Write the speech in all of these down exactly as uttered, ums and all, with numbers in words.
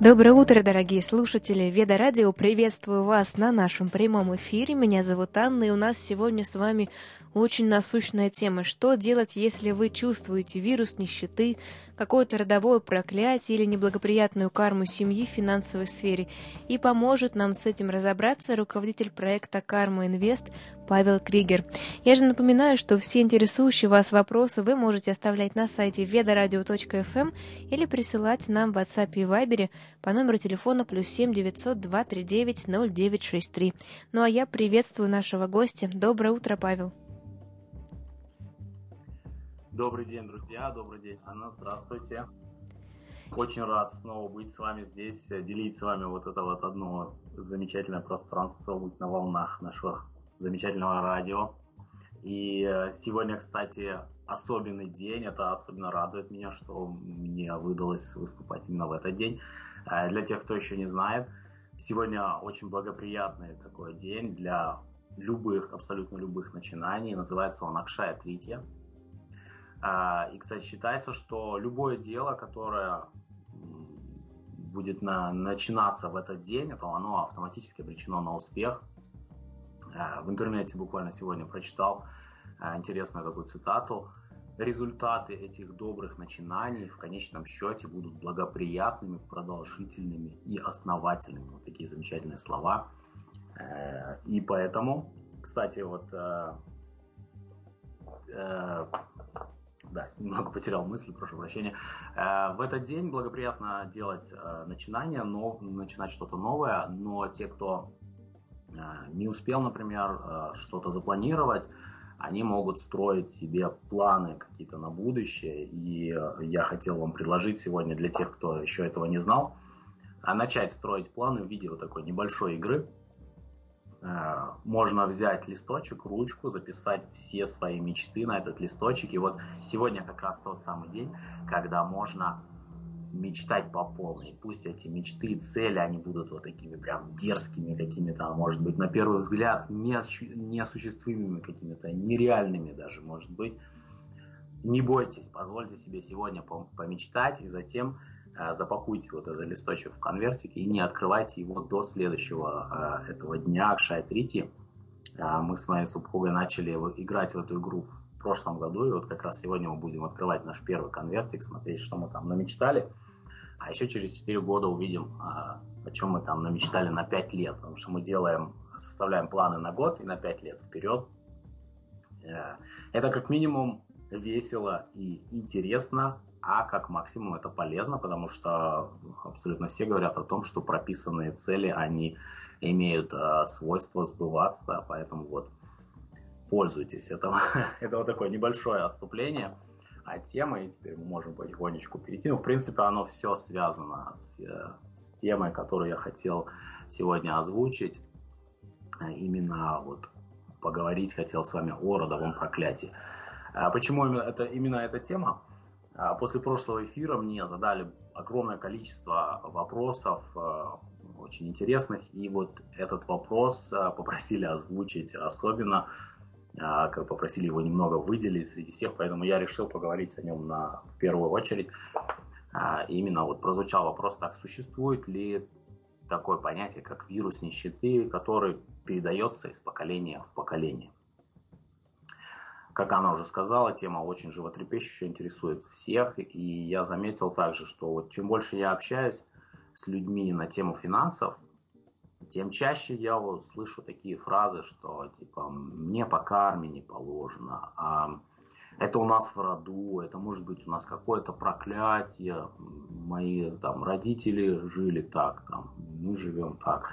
Доброе утро, дорогие слушатели! Веда Радио, приветствую вас на нашем прямом эфире. Меня зовут Анна, и у нас сегодня с вами очень насущная тема. Что делать, если вы чувствуете вирус нищеты, какое-то родовое проклятие или неблагоприятную карму семьи в финансовой сфере? И поможет нам с этим разобраться руководитель проекта «Карма Инвест» Павел Кригер. Я же напоминаю, что все интересующие вас вопросы вы можете оставлять на сайте ведарадио точка эф эм или присылать нам в WhatsApp и Viber по номеру телефона плюс семь девятьсот два тридцать девять ноль девять шестьдесят три. Ну а я приветствую нашего гостя. Доброе утро, Павел. Добрый день, друзья, добрый день, Анна, здравствуйте. Очень рад снова быть с вами здесь, делить с вами вот это вот одно замечательное пространство, быть на волнах нашего замечательного радио. И сегодня, кстати, особенный день, это особенно радует меня, что мне выдалось выступать именно в этот день. Для тех, кто еще не знает, сегодня очень благоприятный такой день для любых, абсолютно любых начинаний, называется он Акшая Тритья. И, кстати, считается, что любое дело, которое будет на, начинаться в этот день, то оно автоматически обречено на успех. В интернете буквально сегодня прочитал интересную такую цитату. Результаты этих добрых начинаний в конечном счете будут благоприятными, продолжительными и основательными. Вот такие замечательные слова. И поэтому, кстати, вот... Да, немного потерял мысль, прошу прощения. В этот день благоприятно делать начинания, но, начинать что-то новое, но те, кто не успел, например, что-то запланировать, они могут строить себе планы какие-то на будущее. И я хотел вам предложить сегодня для тех, кто еще этого не знал, начать строить планы в виде вот такой небольшой игры. Можно взять листочек, ручку, записать все свои мечты на этот листочек. И вот сегодня как раз тот самый день, когда можно мечтать по полной. Пусть эти мечты и цели, они будут вот такими прям дерзкими какими-то, может быть, на первый взгляд, неосуществимыми какими-то, нереальными даже, может быть. Не бойтесь, позвольте себе сегодня помечтать и затем запакуйте вот этот листочек в конвертик и не открывайте его до следующего э, этого дня, Акшая Тритьи. Э, мы с моей супругой начали играть в эту игру в прошлом году, и вот как раз сегодня мы будем открывать наш первый конвертик, смотреть, что мы там намечтали. А еще через четыре года увидим, э, о чем мы там намечтали на пять лет, потому что мы делаем, составляем планы на год и на пять лет вперед. Э, это как минимум весело и интересно. А как максимум это полезно, потому что абсолютно все говорят о том, что прописанные цели, они имеют э, свойство сбываться, поэтому вот пользуйтесь. Это, это вот такое небольшое отступление от темы, и теперь мы можем потихонечку перейти. Ну, в принципе, оно все связано с, с темой, которую я хотел сегодня озвучить. Именно вот поговорить хотел с вами о родовом проклятии. А почему именно, это, именно эта тема? После прошлого эфира мне задали огромное количество вопросов, очень интересных, и вот этот вопрос попросили озвучить особенно, как попросили его немного выделить среди всех, поэтому я решил поговорить о нем на, в первую очередь. Именно вот прозвучал вопрос, так существует ли такое понятие, как вирус нищеты, который передается из поколения в поколение. Как она уже сказала, тема очень животрепещущая, интересует всех. И я заметил также, что вот чем больше я общаюсь с людьми на тему финансов, тем чаще я вот слышу такие фразы, что типа «мне по карме не положено», а «это у нас в роду», «это может быть у нас какое-то проклятие», «мои там родители жили так», там, «мы живем так».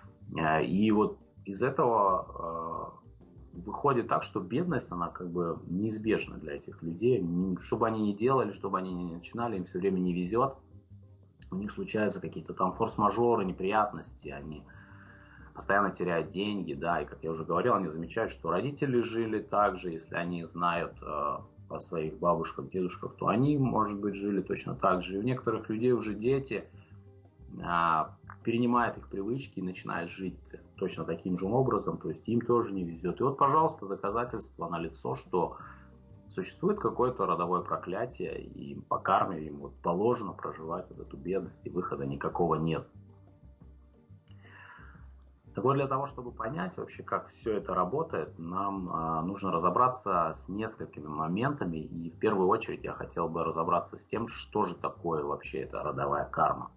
И вот из этого выходит так, что бедность, она как бы неизбежна для этих людей. Что бы они ни делали, что бы они ни начинали, им все время не везет. У них случаются какие-то там форс-мажоры, неприятности, они постоянно теряют деньги, да, и как я уже говорил, они замечают, что родители жили так же, если они знают э, о своих бабушках, дедушках, то они, может быть, жили точно так же. И у некоторых людей уже дети э, перенимают их привычки и начинают жить точно таким же образом, то есть им тоже не везет. И вот, пожалуйста, доказательство налицо, что Существует какое-то родовое проклятие, и им по карме им вот положено проживать вот эту бедность, и выхода никакого нет. Так вот, для того, чтобы понять вообще, как все это работает, нам а, нужно разобраться с несколькими моментами. И в первую очередь я хотел бы разобраться с тем, что же такое вообще эта родовая карма.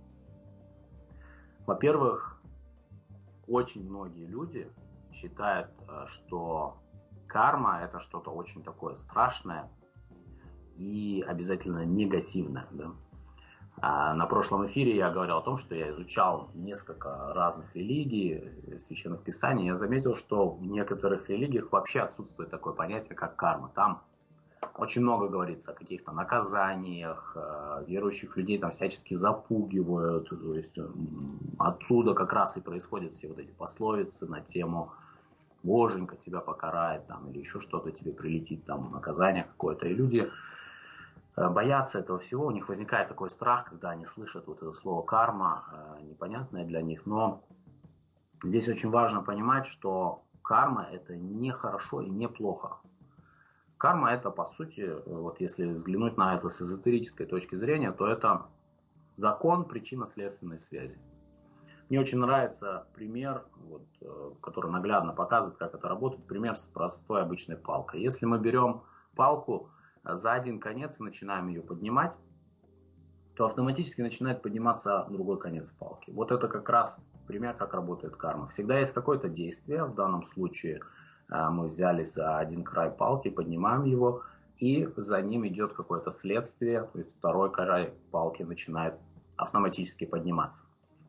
Во-первых, очень многие люди считают, что карма это что-то очень такое страшное и обязательно негативное. Да? А на прошлом эфире я говорил о том, что я изучал несколько разных религий, священных писаний. Я заметил, что в некоторых религиях вообще отсутствует такое понятие, как карма. Там очень много говорится о каких-то наказаниях, верующих людей там всячески запугивают. То есть отсюда как раз и происходят все вот эти пословицы на тему «Боженька тебя покарает», там, или еще что-то тебе прилетит, там, наказание какое-то. И люди боятся этого всего, у них возникает такой страх, когда они слышат вот это слово карма, непонятное для них. Но здесь очень важно понимать, что карма это не хорошо и не плохо. Карма это, по сути, вот если взглянуть на это с эзотерической точки зрения, то это закон причинно-следственной связи. Мне очень нравится пример, вот, который наглядно показывает, как это работает. Пример с простой обычной палкой. Если мы берем палку за один конец и начинаем ее поднимать, то автоматически начинает подниматься другой конец палки. Вот это как раз пример, как работает карма. Всегда есть какое-то действие, в данном случае мы взяли за один край палки, поднимаем его, и за ним идет какое-то следствие, то есть второй край палки начинает автоматически подниматься.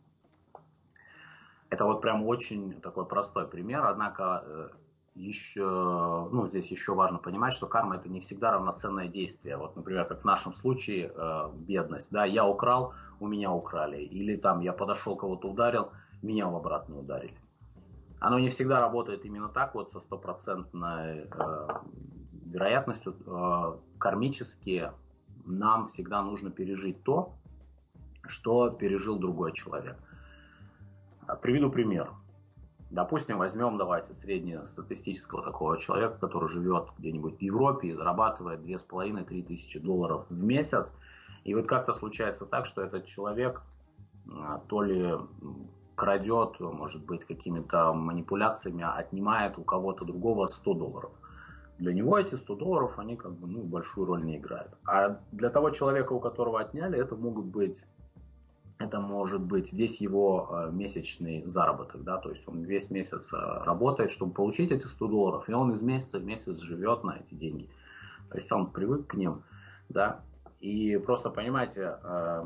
Это вот прям очень такой простой пример, однако еще, ну, здесь еще важно понимать, что карма это не всегда равноценное действие. Вот, например, как в нашем случае э, бедность, да, я украл, у меня украли, или там я подошел, кого-то ударил, меня в обратно ударили. Оно не всегда работает именно так, вот со стопроцентной э, вероятностью. Э, кармически нам всегда нужно пережить то, что пережил другой человек. Приведу пример. Допустим, возьмем, давайте, среднестатистического такого человека, который живет где-нибудь в Европе и зарабатывает две с половиной - три тысячи долларов в месяц. И вот как-то случается так, что этот человек то ли крадет, может быть, какими-то манипуляциями, отнимает у кого-то другого сто долларов. Для него эти сто долларов, они как бы, ну, большую роль не играют. А для того человека, у которого отняли, это могут быть... Это может быть весь его месячный заработок, да, то есть он весь месяц работает, чтобы получить эти сто долларов, и он из месяца в месяц живет на эти деньги. То есть он привык к ним, да, и просто понимаете,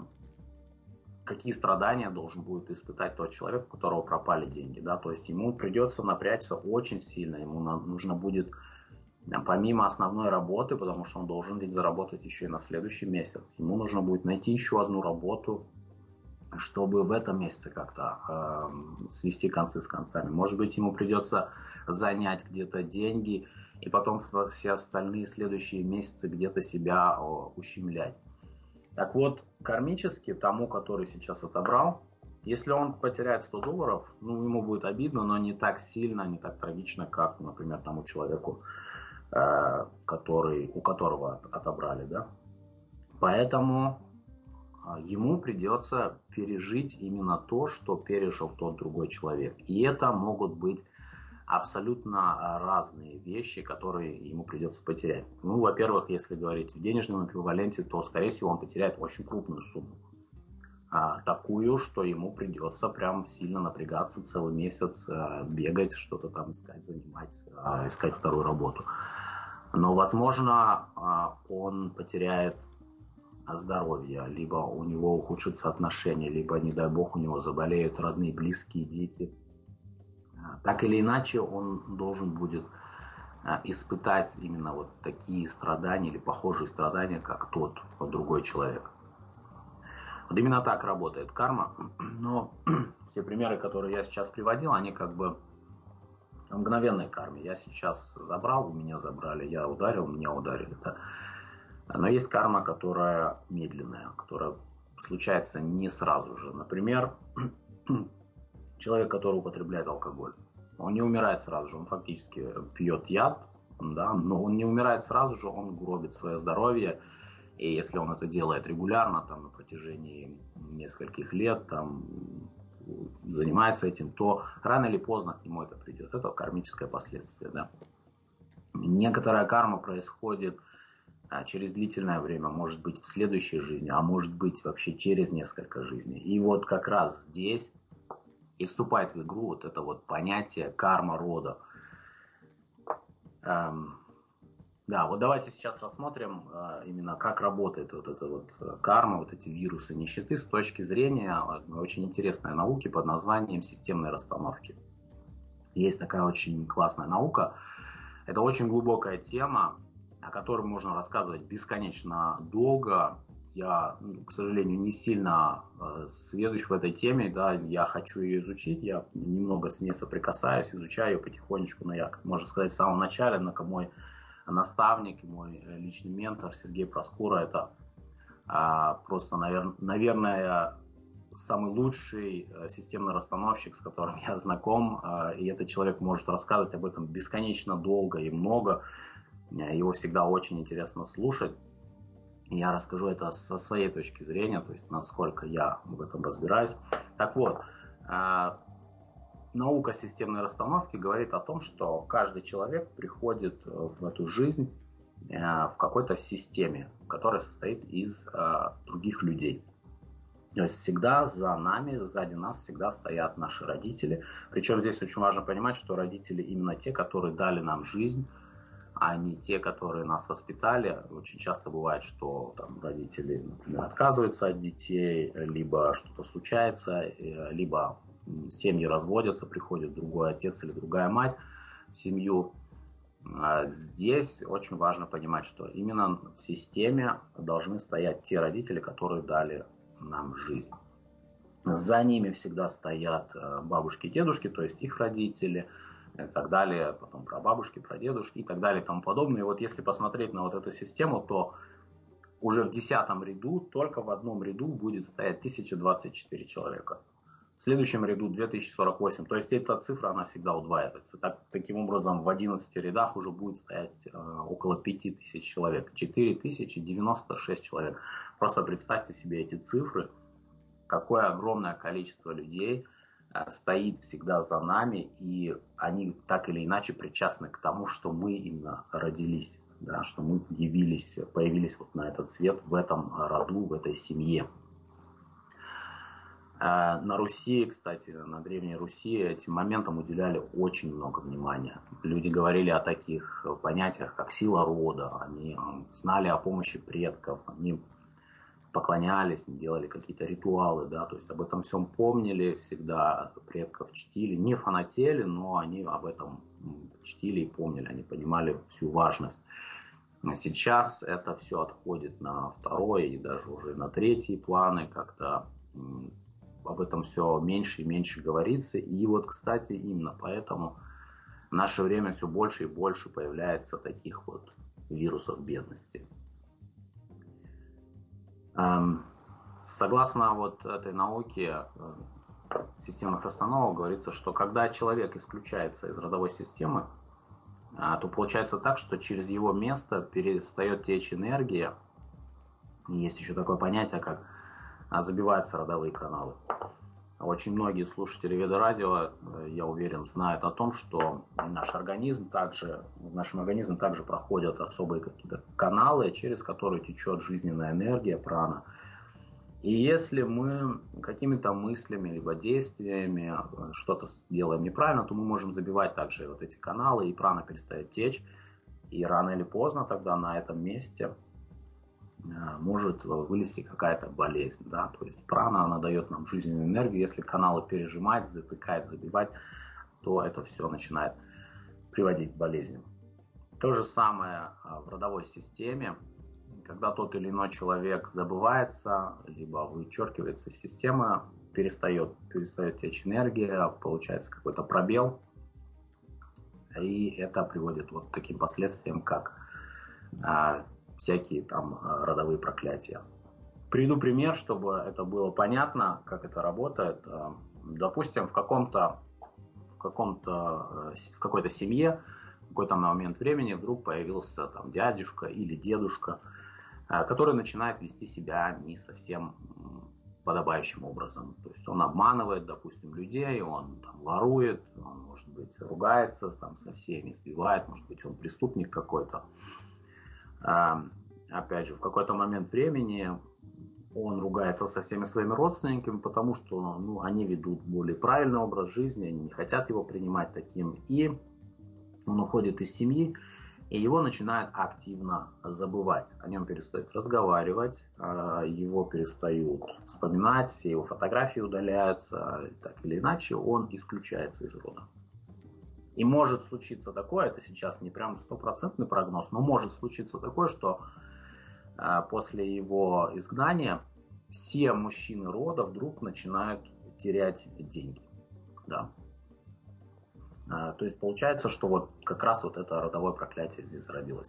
какие страдания должен будет испытать тот человек, у которого пропали деньги, да, то есть ему придется напрячься очень сильно, ему нужно будет, помимо основной работы, потому что он должен ведь заработать еще и на следующий месяц, ему нужно будет найти еще одну работу, чтобы в этом месяце как-то э, свести концы с концами. Может быть, ему придется занять где-то деньги и потом все остальные следующие месяцы где-то себя о, ущемлять. Так вот, кармически тому, который сейчас отобрал, если он потеряет сто долларов, ну, ему будет обидно, но не так сильно, не так трагично, как, например, тому человеку, э, который, у которого отобрали, да. Поэтому ему придется пережить именно то, что пережил тот другой человек. И это могут быть абсолютно разные вещи, которые ему придется потерять. Ну, во-первых, если говорить в денежном эквиваленте, то, скорее всего, он потеряет очень крупную сумму. А, такую, что ему придется прям сильно напрягаться целый месяц, а, бегать, что-то там искать, занимать, а, искать вторую работу. Но, возможно, а, он потеряет здоровья, либо у него ухудшатся отношения, либо, не дай бог, у него заболеют родные, близкие, дети. Так или иначе, он должен будет испытать именно вот такие страдания или похожие страдания, как тот, вот другой человек. Вот именно так работает карма. Но все примеры, которые я сейчас приводил, они как бы в мгновенной карме. Я сейчас забрал, у меня забрали, я ударил, меня ударили. Да? Но есть карма, которая медленная, которая случается не сразу же. Например, человек, который употребляет алкоголь, он не умирает сразу же, он фактически пьет яд, да, но он не умирает сразу же, он гробит свое здоровье. И если он это делает регулярно, там, на протяжении нескольких лет, там, занимается этим, то рано или поздно к нему это придет. Это кармическое последствие. Да. Некоторая карма происходит а, через длительное время, может быть в следующей жизни, а может быть вообще через несколько жизней. И вот как раз здесь и вступает в игру вот это вот понятие карма рода. Эм, Да, вот давайте сейчас рассмотрим э, именно как работает вот эта вот карма, вот эти вирусы нищеты с точки зрения э, очень интересной науки под названием системной расстановки. Есть такая очень классная наука. Это очень глубокая тема, о которой можно рассказывать бесконечно долго. Я, к сожалению, не сильно э, сведущ в этой теме, да, я хочу ее изучить, я немного с ней соприкасаюсь, изучаю ее потихонечку, но я, можно сказать, в самом начале, на мой наставник и мой личный ментор Сергей Проскура, это а, просто, навер- наверное, самый лучший а, системный расстановщик, с которым я знаком, а, и этот человек может рассказывать об этом бесконечно долго и много, его всегда очень интересно слушать. Я расскажу это со своей точки зрения, то есть насколько я в этом разбираюсь. Так вот, а, наука системной расстановки говорит о том, что каждый человек приходит в эту жизнь в какой-то системе, которая состоит из других людей. То есть всегда за нами, сзади нас всегда стоят наши родители. Причем здесь очень важно понимать, что родители именно те, которые дали нам жизнь, а не те, которые нас воспитали. Очень часто бывает, что там, родители, например, отказываются от детей, либо что-то случается, либо семьи разводятся, приходит другой отец или другая мать в семью. Здесь очень важно понимать, что именно в системе должны стоять те родители, которые дали нам жизнь. За ними всегда стоят бабушки и дедушки, то есть их родители, и так далее, потом прабабушки, прадедушки и так далее и тому подобное. И вот если посмотреть на вот эту систему, то уже в десятом ряду, только в одном ряду будет стоять тысяча двадцать четыре человека. В следующем ряду две тысячи сорок восемь. То есть эта цифра, она всегда удваивается. Так, таким образом, в одиннадцати рядах уже будет стоять э, около пяти тысяч человек. четыре тысячи девяносто шесть человек. Просто представьте себе эти цифры. Какое огромное количество людей э, стоит всегда за нами. И они так или иначе причастны к тому, что мы именно родились. Да, что мы явились, появились вот на этот свет в этом роду, в этой семье. На Руси, кстати, на Древней Руси этим моментам уделяли очень много внимания. Люди говорили о таких понятиях, как сила рода. Они знали о помощи предков, они поклонялись, делали какие-то ритуалы, да, то есть об этом всем помнили, всегда предков чтили, не фанатели, но они об этом чтили и помнили, они понимали всю важность. Сейчас это все отходит на второй и даже уже на третий планы, как-то об этом все меньше и меньше говорится. И вот, кстати, именно поэтому в наше время все больше и больше появляется таких вот вирусов бедности. Согласно вот этой науке системных расстановок говорится, что когда человек исключается из родовой системы, то получается так, что через его место перестает течь энергия. И есть еще такое понятие, как забиваются родовые каналы. Очень многие слушатели Веда-радио, я уверен, знают о том, что наш организм также, в нашем организме также проходят особые какие-то каналы, через которые течет жизненная энергия, прана. И если мы какими-то мыслями либо действиями что-то делаем неправильно, то мы можем забивать также вот эти каналы, и прана перестает течь. И рано или поздно тогда на этом месте может вылезти какая-то болезнь, да, то есть прана, она дает нам жизненную энергию, если каналы пережимать, затыкать, забивать, то это все начинает приводить к болезням. То же самое в родовой системе, когда тот или иной человек забывается, либо вычеркивается из системы, перестает, перестает течь энергия, получается какой-то пробел, и это приводит вот к таким последствиям, как всякие там родовые проклятия. Приведу пример, чтобы это было понятно, как это работает. Допустим, в каком-то, в каком-то, в какой-то семье какой-то момент времени вдруг появился там дядюшка или дедушка, который начинает вести себя не совсем подобающим образом. То есть он обманывает, допустим, людей, он там ворует, он, может быть, ругается там со всеми, сбивает, может быть, он преступник какой-то. Опять же, в какой-то момент времени он ругается со всеми своими родственниками, потому что ну, они ведут более правильный образ жизни, они не хотят его принимать таким. И он уходит из семьи, и его начинают активно забывать. О нем перестают разговаривать, его перестают вспоминать, все его фотографии удаляются, так или иначе он исключается из рода. И может случиться такое, это сейчас не прям стопроцентный прогноз, но может случиться такое, что после его изгнания все мужчины рода вдруг начинают терять деньги. Да. То есть получается, что вот как раз вот это родовое проклятие здесь зародилось.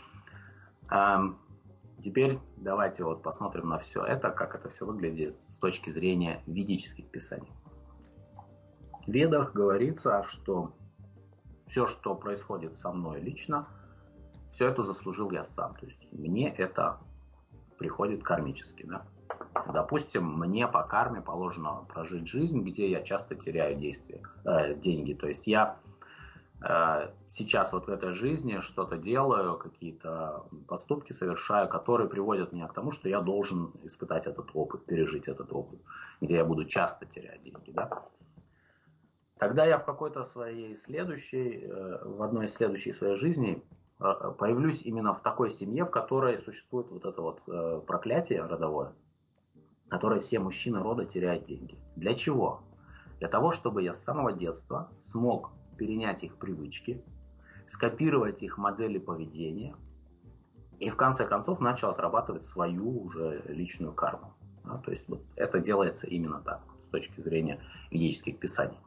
Теперь давайте вот посмотрим на все это, как это все выглядит с точки зрения ведических писаний. В Ведах говорится, что все, что происходит со мной лично, все это заслужил я сам. То есть мне это приходит кармически. Да? Допустим, мне по карме положено прожить жизнь, где я часто теряю действия, э, деньги. То есть я э, сейчас вот в этой жизни что-то делаю, какие-то поступки совершаю, которые приводят меня к тому, что я должен испытать этот опыт, пережить этот опыт, где я буду часто терять деньги. Да? Тогда я в какой-то своей следующей, э, в одной из следующей своей жизней э, появлюсь именно в такой семье, в которой существует вот это вот э, проклятие родовое, которой все мужчины рода теряют деньги. Для чего? Для того, чтобы я с самого детства смог перенять их привычки, скопировать их модели поведения и в конце концов начал отрабатывать свою уже личную карму. Да, то есть вот это делается именно так, с точки зрения ведических писаний.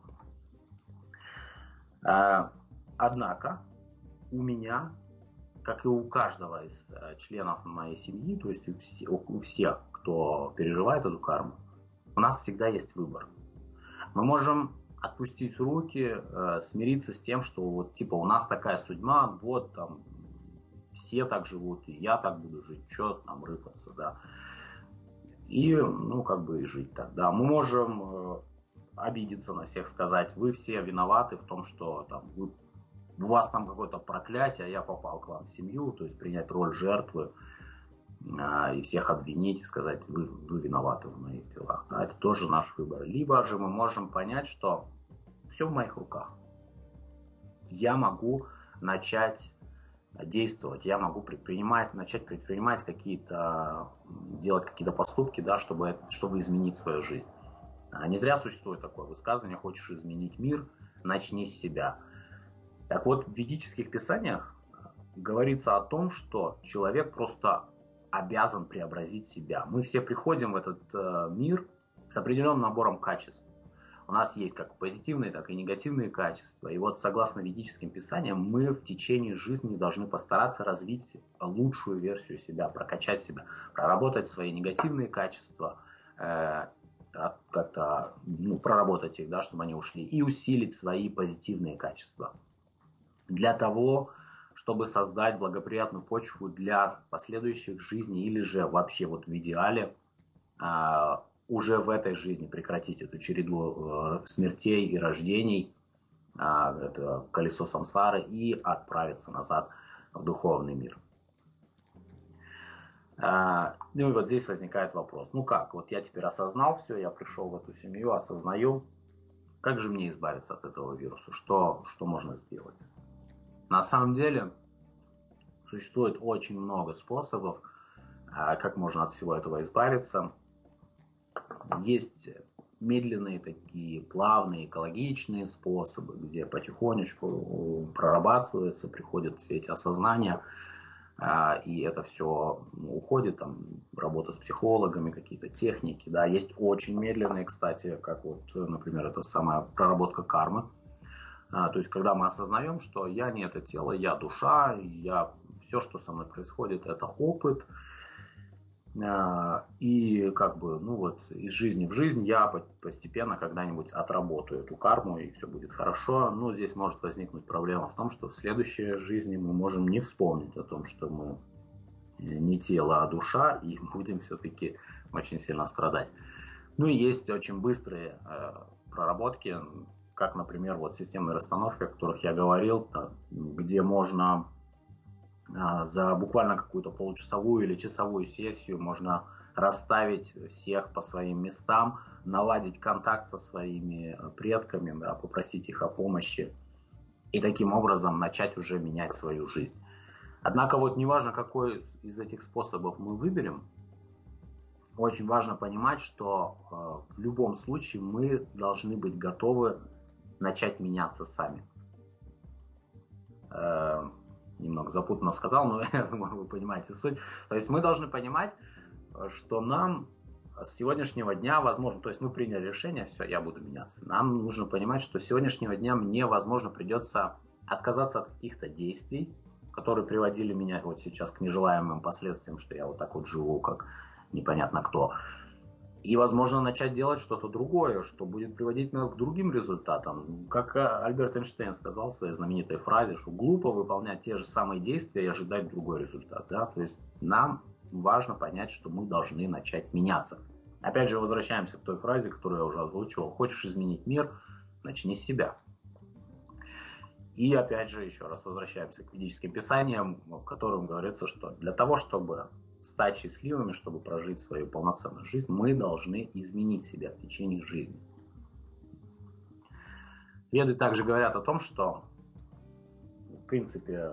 Однако у меня, как и у каждого из членов моей семьи, то есть у всех, кто переживает эту карму, у нас всегда есть выбор. Мы можем отпустить руки, э, смириться с тем, что вот типа у нас такая судьба, вот там все так живут, и я так буду жить, что там рыпаться, да. И, ну, как бы и жить так, да. Мы можем э, обидеться на всех, сказать, вы все виноваты в том, что там вы, у вас там какое-то проклятие, а я попал к вам в семью, то есть принять роль жертвы, и всех обвинить и сказать, вы, вы виноваты в моих делах. Да, это тоже наш выбор. Либо же мы можем понять, что все в моих руках. Я могу начать действовать, я могу предпринимать, начать предпринимать какие-то, делать какие-то поступки, да, чтобы, чтобы изменить свою жизнь. Не зря существует такое высказывание: хочешь изменить мир, начни с себя. Так вот, в ведических писаниях говорится о том, что человек просто обязан преобразить себя. Мы все приходим в этот э, мир с определенным набором качеств. У нас есть как позитивные, так и негативные качества. И вот согласно ведическим писаниям мы в течение жизни должны постараться развить лучшую версию себя, прокачать себя, проработать свои негативные качества, э, как-то ну, проработать их, да, чтобы они ушли, и усилить свои позитивные качества. Для того, чтобы создать благоприятную почву для последующих жизней, или же вообще вот в идеале а, уже в этой жизни прекратить эту череду а, смертей и рождений, а, это колесо самсары, и отправиться назад в духовный мир. А, ну и вот здесь возникает вопрос, ну как, вот я теперь осознал все, я пришел в эту семью, осознаю, как же мне избавиться от этого вируса, что, что можно сделать? На самом деле существует очень много способов, как можно от всего этого избавиться. Есть медленные такие, плавные, экологичные способы, где потихонечку прорабатываются, приходят все эти осознания, и это все уходит, там, работа с психологами, какие-то техники. Да. Есть очень медленные, кстати, как вот, например, это самая проработка кармы. То есть, когда мы осознаем, что я не это тело, я душа, я, все, что со мной происходит, это опыт. И как бы, ну вот, из жизни в жизнь я постепенно когда-нибудь отработаю эту карму, и все будет хорошо. Но здесь может возникнуть проблема в том, что в следующей жизни мы можем не вспомнить о том, что мы не тело, а душа, и будем все-таки очень сильно страдать. Ну и есть очень быстрые э, проработки, как, например, вот системные расстановки, о которых я говорил, да, где можно э, за буквально какую-то получасовую или часовую сессию можно расставить всех по своим местам, наладить контакт со своими предками, да, попросить их о помощи и таким образом начать уже менять свою жизнь. Однако вот неважно, какой из этих способов мы выберем, очень важно понимать, что э, в любом случае мы должны быть готовы начать меняться сами. Э, немного запутанно сказал, но я думаю, вы понимаете суть. То есть мы должны понимать, что нам с сегодняшнего дня, возможно, то есть мы приняли решение, все, я буду меняться. Нам нужно понимать, что с сегодняшнего дня мне, возможно, придется отказаться от каких-то действий, которые приводили меня вот сейчас к нежелаемым последствиям, что я вот так вот живу, как непонятно кто. И, возможно, начать делать что-то другое, что будет приводить нас к другим результатам. Как Альберт Эйнштейн сказал в своей знаменитой фразе, что глупо выполнять те же самые действия и ожидать другой результат. Да? То есть нам важно понять, что мы должны начать меняться. Опять же, возвращаемся к той фразе, которую я уже озвучивал. Хочешь изменить мир, начни с себя. И опять же, еще раз возвращаемся к ведическим писаниям, в котором говорится, что для того, чтобы стать счастливыми, чтобы прожить свою полноценную жизнь, мы должны изменить себя в течение жизни. Веды также говорят о том, что в принципе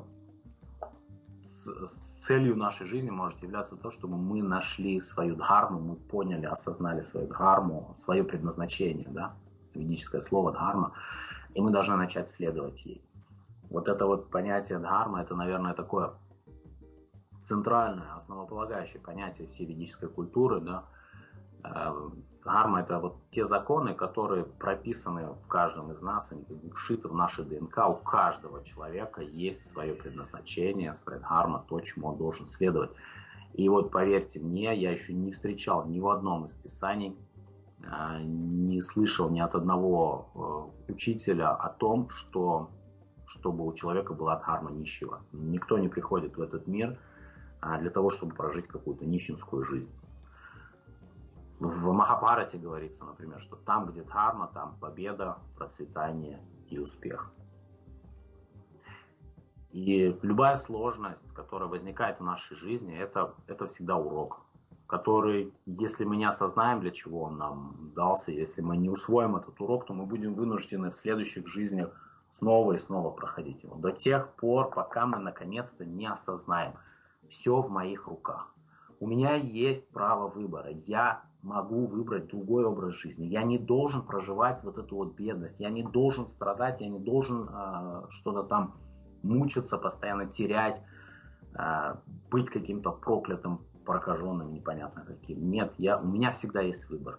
целью нашей жизни может являться то, чтобы мы нашли свою дхарму, мы поняли, осознали свою дхарму, свое предназначение, да? Ведическое слово дхарма, и мы должны начать следовать ей. Вот это вот понятие дхарма, это, наверное, такое центральное, основополагающее понятие всей ведической культуры, да. Дхарма — это вот те законы, которые прописаны в каждом из нас, они вшиты в наши ДНК. У каждого человека есть свое предназначение, своя дхарма, то, чему он должен следовать. И вот поверьте мне, я еще не встречал ни в одном из писаний, не слышал ни от одного учителя о том, что чтобы у человека была дхарма нищего. Никто не приходит в этот мир для того, чтобы прожить какую-то нищенскую жизнь. В Махабхарате говорится, например, что там, где дхарма, там победа, процветание и успех. И любая сложность, которая возникает в нашей жизни, это, это всегда урок, который, если мы не осознаем, для чего он нам дался, если мы не усвоим этот урок, то мы будем вынуждены в следующих жизнях снова и снова проходить его. До тех пор, пока мы наконец-то не осознаем. Все в моих руках. У меня есть право выбора. Я могу выбрать другой образ жизни. Я не должен проживать вот эту вот бедность. Я не должен страдать. Я не должен э, что-то там мучиться, постоянно терять, э, быть каким-то проклятым, прокаженным, непонятно каким. Нет, я, у меня всегда есть выбор.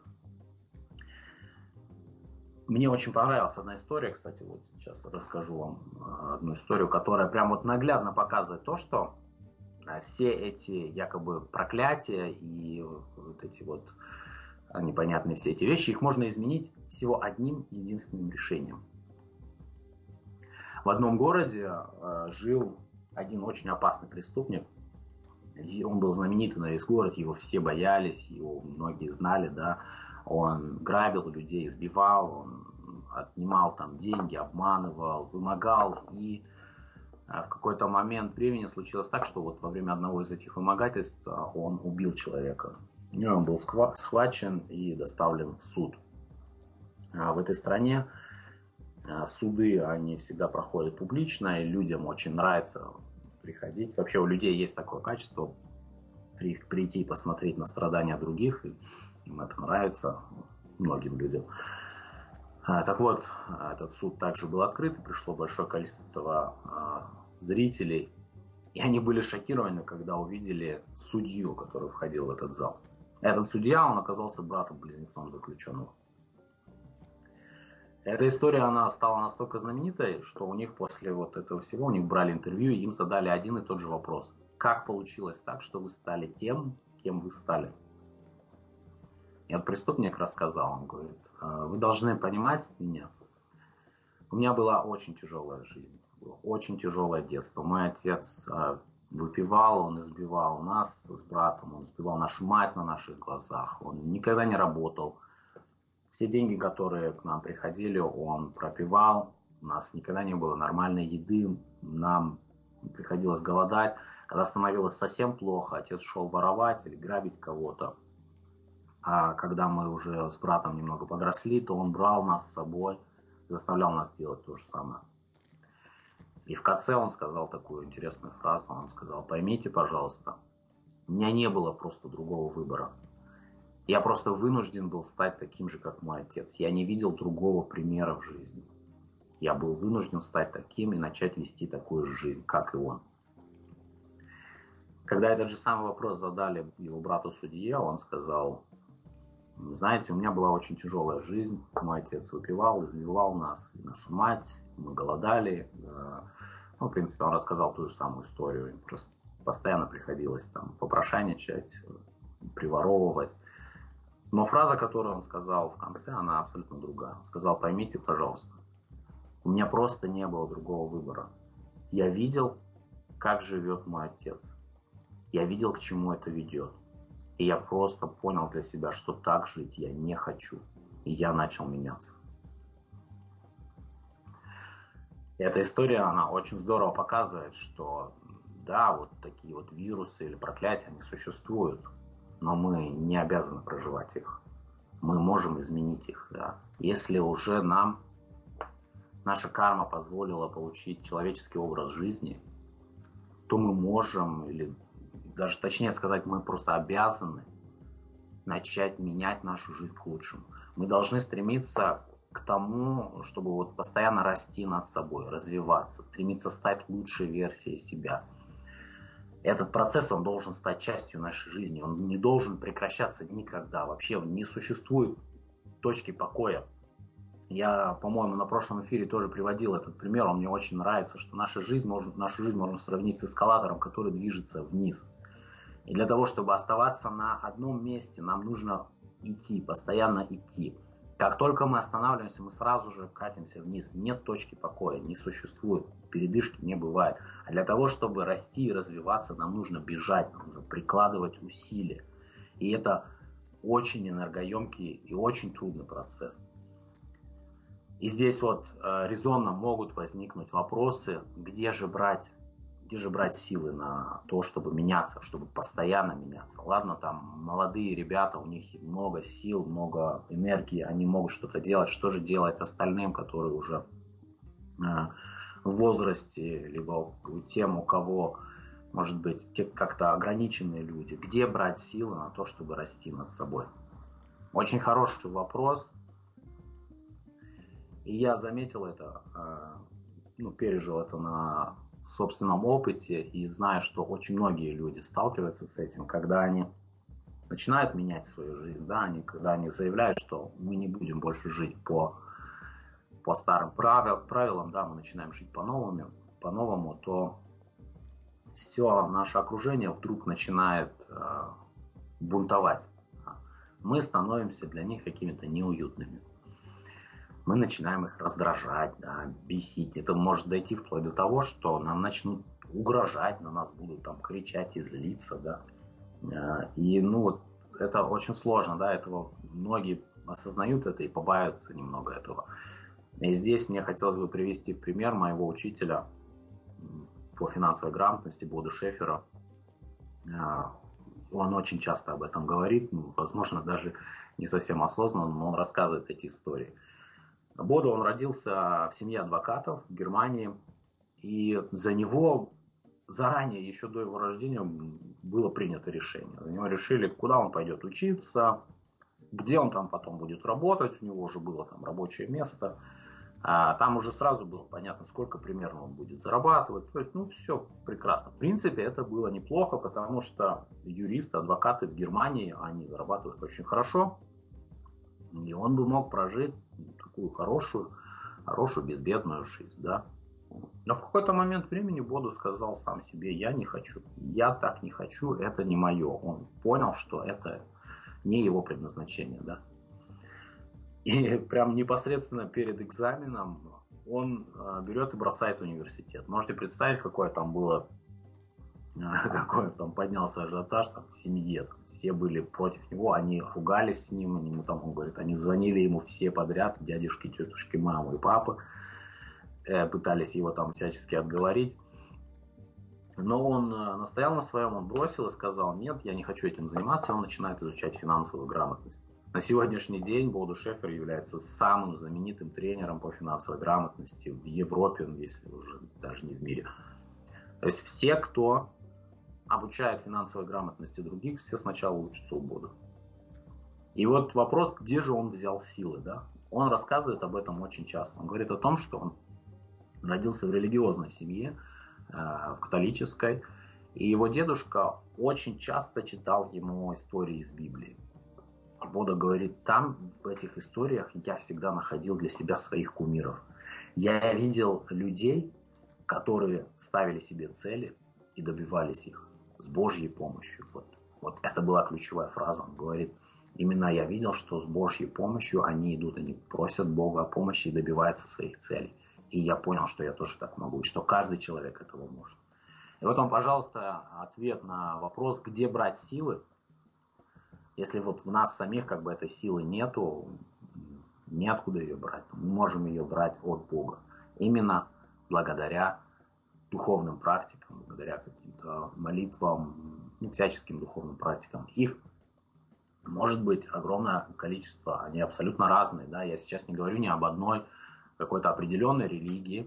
Мне очень понравилась одна история, кстати, вот сейчас расскажу вам одну историю, которая прям вот наглядно показывает то, что все эти якобы проклятия и вот эти вот непонятные все эти вещи, их можно изменить всего одним единственным решением. В одном городе э, жил один очень опасный преступник. Он был знаменитый на весь город, его все боялись, его многие знали, да. Он грабил людей, избивал, он отнимал там деньги, обманывал, вымогал. И в какой-то момент времени случилось так, что вот во время одного из этих вымогательств он убил человека. И он был схвачен и доставлен в суд. В этой стране суды, они всегда проходят публично, и людям очень нравится приходить. Вообще у людей есть такое качество прийти и посмотреть на страдания других, и им это нравится, многим людям. Так вот, этот суд также был открыт, и пришло большое количество зрителей, и они были шокированы, когда увидели судью, который входил в этот зал. Этот судья, он оказался братом-близнецом заключенного. Эта история, она стала настолько знаменитой, что у них после вот этого всего, у них брали интервью, и им задали один и тот же вопрос. Как получилось так, что вы стали тем, кем вы стали. И вот преступник рассказал, он говорит, вы должны понимать меня. У меня была очень тяжелая жизнь, было очень тяжелое детство. Мой отец выпивал, он избивал нас с братом, он избивал нашу мать на наших глазах, он никогда не работал. Все деньги, которые к нам приходили, он пропивал. У нас никогда не было нормальной еды, нам приходилось голодать. Когда становилось совсем плохо, отец шел воровать или грабить кого-то. А когда мы уже с братом немного подросли, то он брал нас с собой, заставлял нас делать то же самое. И в конце он сказал такую интересную фразу. Он сказал: поймите, пожалуйста, у меня не было просто другого выбора. Я просто вынужден был стать таким же, как мой отец. Я не видел другого примера в жизни. Я был вынужден стать таким и начать вести такую же жизнь, как и он. Когда этот же самый вопрос задали его брату-судье, он сказал: знаете, у меня была очень тяжелая жизнь. Мой отец выпивал, избивал нас, и нашу мать. Мы голодали. Ну, в принципе, он рассказал ту же самую историю. Им просто постоянно приходилось там попрошайничать, приворовывать. Но фраза, которую он сказал в конце, она абсолютно другая. Он сказал: поймите, пожалуйста, у меня просто не было другого выбора. Я видел, как живет мой отец. Я видел, к чему это ведет. И я просто понял для себя, что так жить я не хочу. И я начал меняться. И эта история, она очень здорово показывает, что да, вот такие вот вирусы или проклятия, они существуют. Но мы не обязаны проживать их. Мы можем изменить их. Да. Если уже нам наша карма позволила получить человеческий образ жизни, то мы можем, или даже точнее сказать, мы просто обязаны начать менять нашу жизнь к лучшему. Мы должны стремиться к тому, чтобы вот постоянно расти над собой, развиваться, стремиться стать лучшей версией себя. Этот процесс, он должен стать частью нашей жизни. Он не должен прекращаться никогда. Вообще не существует точки покоя. Я, по-моему, на прошлом эфире тоже приводил этот пример. Он мне очень нравится, что наша жизнь можно, нашу жизнь можно сравнить с эскалатором, который движется вниз. И для того, чтобы оставаться на одном месте, нам нужно идти, постоянно идти. Как только мы останавливаемся, мы сразу же катимся вниз. Нет точки покоя, не существует. Передышки не бывает. А для того, чтобы расти и развиваться, нам нужно бежать, нам нужно прикладывать усилия. И это очень энергоемкий и очень трудный процесс. И здесь вот э, резонно могут возникнуть вопросы, где же брать, где же брать силы на то, чтобы меняться, чтобы постоянно меняться. Ладно, там молодые ребята, у них много сил, много энергии, они могут что-то делать. Что же делать остальным, которые уже э, в возрасте, либо тем, у кого, может быть, как-то ограниченные люди? Где брать силы на то, чтобы расти над собой? Очень хороший вопрос. И я заметил это, ну, пережил это на собственном опыте и знаю, что очень многие люди сталкиваются с этим, когда они начинают менять свою жизнь, да, они, когда они заявляют, что мы не будем больше жить по, по старым правил, правилам, да, мы начинаем жить по-новому, по-новому, то все наше окружение вдруг начинает э, бунтовать. Мы становимся для них какими-то неуютными. Мы начинаем их раздражать, да, бесить. Это может дойти вплоть до того, что нам начнут угрожать, на нас будут там кричать и злиться, да. И ну вот это очень сложно, да, этого многие осознают это и побаиваются немного этого. И здесь мне хотелось бы привести пример моего учителя по финансовой грамотности Боды Шефера. Он очень часто об этом говорит, ну, возможно, даже не совсем осознанно, но он рассказывает эти истории. Бода, он родился в семье адвокатов в Германии, и за него заранее, еще до его рождения, было принято решение. За него решили, куда он пойдет учиться, где он там потом будет работать, у него уже было там рабочее место. А там уже сразу было понятно, сколько примерно он будет зарабатывать. То есть, ну, все прекрасно. В принципе, это было неплохо, потому что юристы, адвокаты в Германии, они зарабатывают очень хорошо. И он бы мог прожить такую хорошую, хорошую безбедную жизнь, да. Но в какой-то момент времени Боду сказал сам себе: я не хочу, я так не хочу, это не мое. Он понял, что это не его предназначение, да. И прям непосредственно перед экзаменом он берет и бросает университет. Можете представить, какое там было, какой там поднялся ажиотаж там в семье. Там все были против него, они ругались с ним, ему там, он говорит, они звонили ему все подряд, дядюшки, тетушки, мамы и папы, э, пытались его там всячески отговорить. Но он настоял на своем, он бросил и сказал: нет, я не хочу этим заниматься. Он начинает изучать финансовую грамотность. На сегодняшний день Боду Шефер является самым знаменитым тренером по финансовой грамотности в Европе, если уже даже не в мире. То есть все, кто обучает финансовой грамотности других, все сначала учатся у Бода. И вот вопрос, где же он взял силы, да? Он рассказывает об этом очень часто. Он говорит о том, что он родился в религиозной семье, в католической, и его дедушка очень часто читал ему истории из Библии. Бода говорит: там, в этих историях, я всегда находил для себя своих кумиров. Я видел людей, которые ставили себе цели и добивались их с Божьей помощью. Вот, вот это была ключевая фраза. Он говорит: именно я видел, что с Божьей помощью они идут, они просят Бога о помощи и добиваются своих целей. И я понял, что я тоже так могу, и что каждый человек этого может. И вот вам, пожалуйста, ответ на вопрос, где брать силы. Если вот в нас самих как бы этой силы нету, неоткуда ее брать. Мы можем ее брать от Бога. Именно благодаря духовным практикам, благодаря каким-то молитвам, ну, всяческим духовным практикам. Их может быть огромное количество, они абсолютно разные. Да? Я сейчас не говорю ни об одной какой-то определенной религии.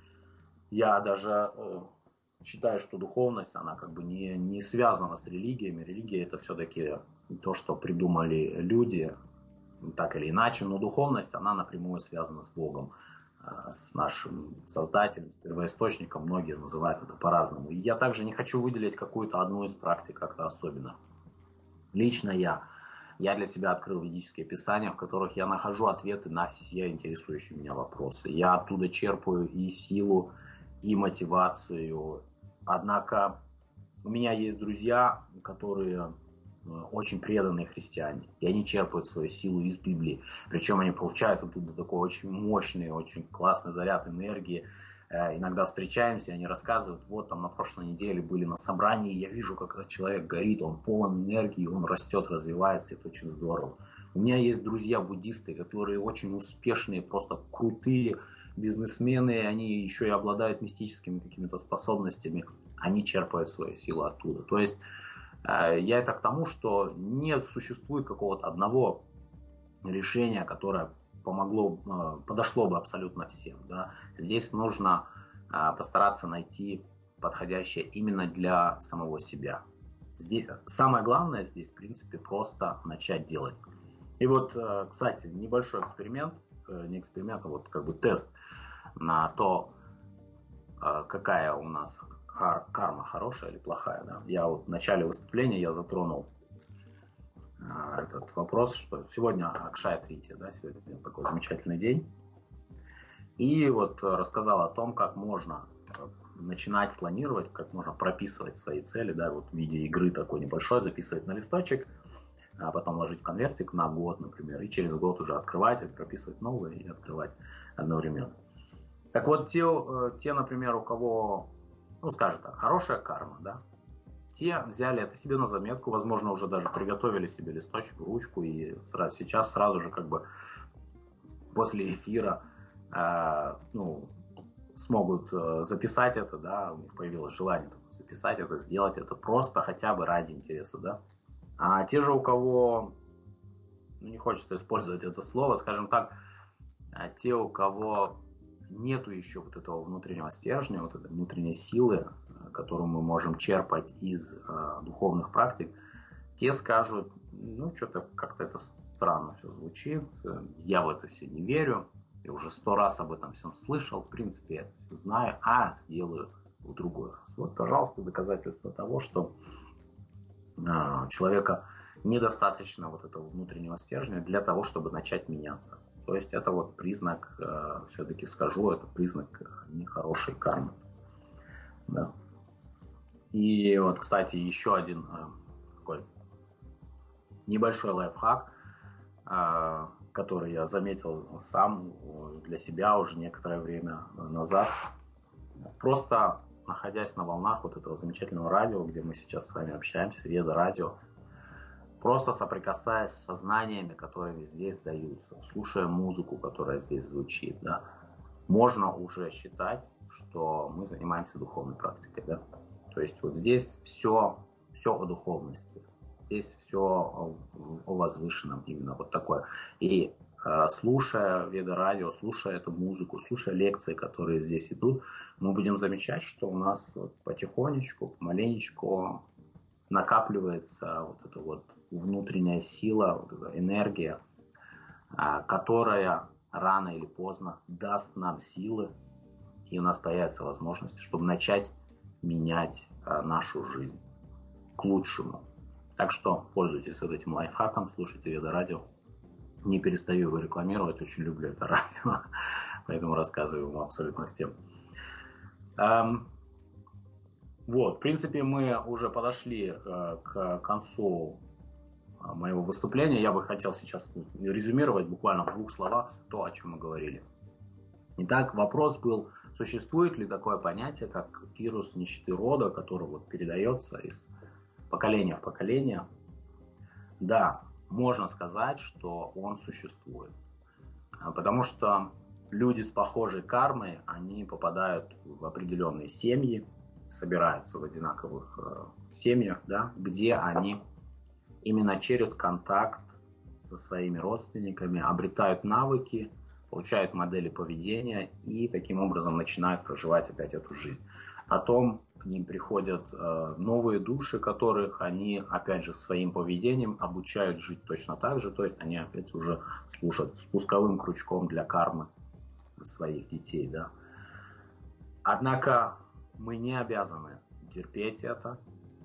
Я даже э, считаю, что духовность, она как бы не, не связана с религиями. Религия — это все-таки то, что придумали люди, так или иначе. Но духовность, она напрямую связана с Богом, э, с нашим Создателем, с первоисточником. Многие называют это по-разному. И я также не хочу выделить какую-то одну из практик как-то особенно. Лично я. Я для себя открыл ведические писания, в которых я нахожу ответы на все интересующие меня вопросы. Я оттуда черпаю и силу, и мотивацию. Однако у меня есть друзья, которые очень преданные христиане. И они черпают свою силу из Библии. Причем они получают оттуда такой очень мощный, очень классный заряд энергии. Иногда встречаемся, они рассказывают: вот там на прошлой неделе были на собрании, я вижу, как этот человек горит, он полон энергии, он растет, развивается, это очень здорово. У меня есть друзья-буддисты, которые очень успешные, просто крутые бизнесмены, они еще и обладают мистическими какими-то способностями, они черпают свою силу оттуда. То есть я это к тому, что не существует какого-то одного решения, которое помогло, подошло бы абсолютно всем. Да. Здесь нужно постараться найти подходящее именно для самого себя. Здесь самое главное здесь, в принципе, просто начать делать. И вот, кстати, небольшой эксперимент, не эксперимент, а вот как бы тест на то, какая у нас карма, хорошая или плохая. Да. Я вот в начале выступления я затронул этот вопрос, что сегодня Акшая Трития, да, сегодня такой замечательный день. И вот рассказал о том, как можно начинать планировать, как можно прописывать свои цели, да, вот в виде игры такой небольшой, записывать на листочек, а потом ложить в конвертик на год, например, и через год уже открывать, прописывать новые и открывать одновременно. Так вот, те, те, например, у кого, ну, скажем так, хорошая карма, да, те взяли это себе на заметку, возможно, уже даже приготовили себе листочек, ручку, и сразу, сейчас сразу же как бы после эфира э, ну, смогут э, записать это, да, у них появилось желание записать это, сделать это просто хотя бы ради интереса, да. А те же, у кого, ну, не хочется использовать это слово, скажем так, те, у кого нету еще вот этого внутреннего стержня, вот этой внутренней силы, которую мы можем черпать из э, духовных практик, те скажут: ну, что-то как-то это странно все звучит, я в это все не верю, я уже сто раз об этом всем слышал, в принципе, я это все знаю, а сделаю в другой раз. Вот, пожалуйста, доказательство того, что э, человека недостаточно вот этого внутреннего стержня для того, чтобы начать меняться. То есть это вот признак, э, все-таки скажу, это признак нехорошей кармы. Да. И вот, кстати, еще один э, такой небольшой лайфхак, э, который я заметил сам для себя уже некоторое время назад. Просто находясь на волнах вот этого замечательного радио, где мы сейчас с вами общаемся, Веда Радио, просто соприкасаясь с сознаниями, которые здесь издаются, слушая музыку, которая здесь звучит, да, можно уже считать, что мы занимаемся духовной практикой. Да? То есть вот здесь все, все о духовности, здесь все о, о возвышенном, именно вот такое. И э, слушая Веда Радио, слушая эту музыку, слушая лекции, которые здесь идут, мы будем замечать, что у нас вот потихонечку, помаленечку накапливается вот эта вот внутренняя сила, вот эта энергия, э, которая рано или поздно даст нам силы, и у нас появится возможность, чтобы начать менять э, нашу жизнь к лучшему. Так что пользуйтесь вот этим лайфхаком, слушайте Веда Радио. Не перестаю его рекламировать, очень люблю это радио, поэтому рассказываю вам абсолютно всем. Эм, вот, в принципе, мы уже подошли э, к концу моего выступления. Я бы хотел сейчас резюмировать буквально в двух словах то, о чем мы говорили. Итак, вопрос был, существует ли такое понятие, как вирус нищеты рода, который вот передается из поколения в поколение? Да, можно сказать, что он существует. Потому что люди с похожей кармой, они попадают в определенные семьи, собираются в одинаковых э, семьях, да, где они именно через контакт со своими родственниками обретают навыки, получают модели поведения и таким образом начинают проживать опять эту жизнь. Потом к ним приходят э, новые души, которых они, опять же, своим поведением обучают жить точно так же, то есть они опять уже служат спусковым крючком для кармы своих детей. Да. Однако мы не обязаны терпеть это,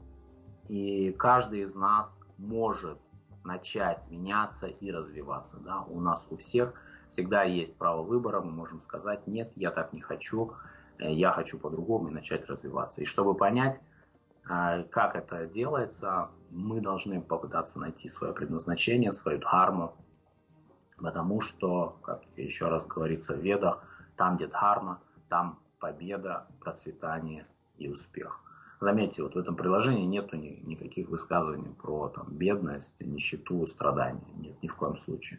и каждый из нас может начать меняться и развиваться. Да? У нас у всех всегда есть право выбора, мы можем сказать, нет, я так не хочу, я хочу по-другому и начать развиваться. И чтобы понять, как это делается, мы должны попытаться найти свое предназначение, свою дхарму, потому что, как еще раз говорится в Ведах, там, где дхарма, там победа, процветание и успех. Заметьте, вот в этом приложении нету ни, никаких высказываний про там, бедность, нищету, страдания. Нет, ни в коем случае.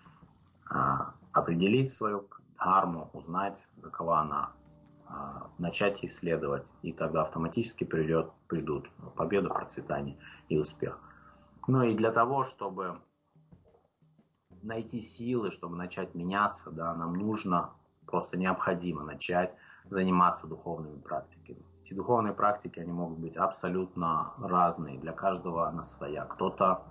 А, определить свою дхарму, узнать, какова она, а, начать исследовать, и тогда автоматически придет, придут победа, процветание и успех. Ну и для того, чтобы найти силы, чтобы начать меняться, да, нам нужно, просто необходимо начать заниматься духовными практиками. Эти духовные практики, они могут быть абсолютно разные, для каждого она своя. Кто-то,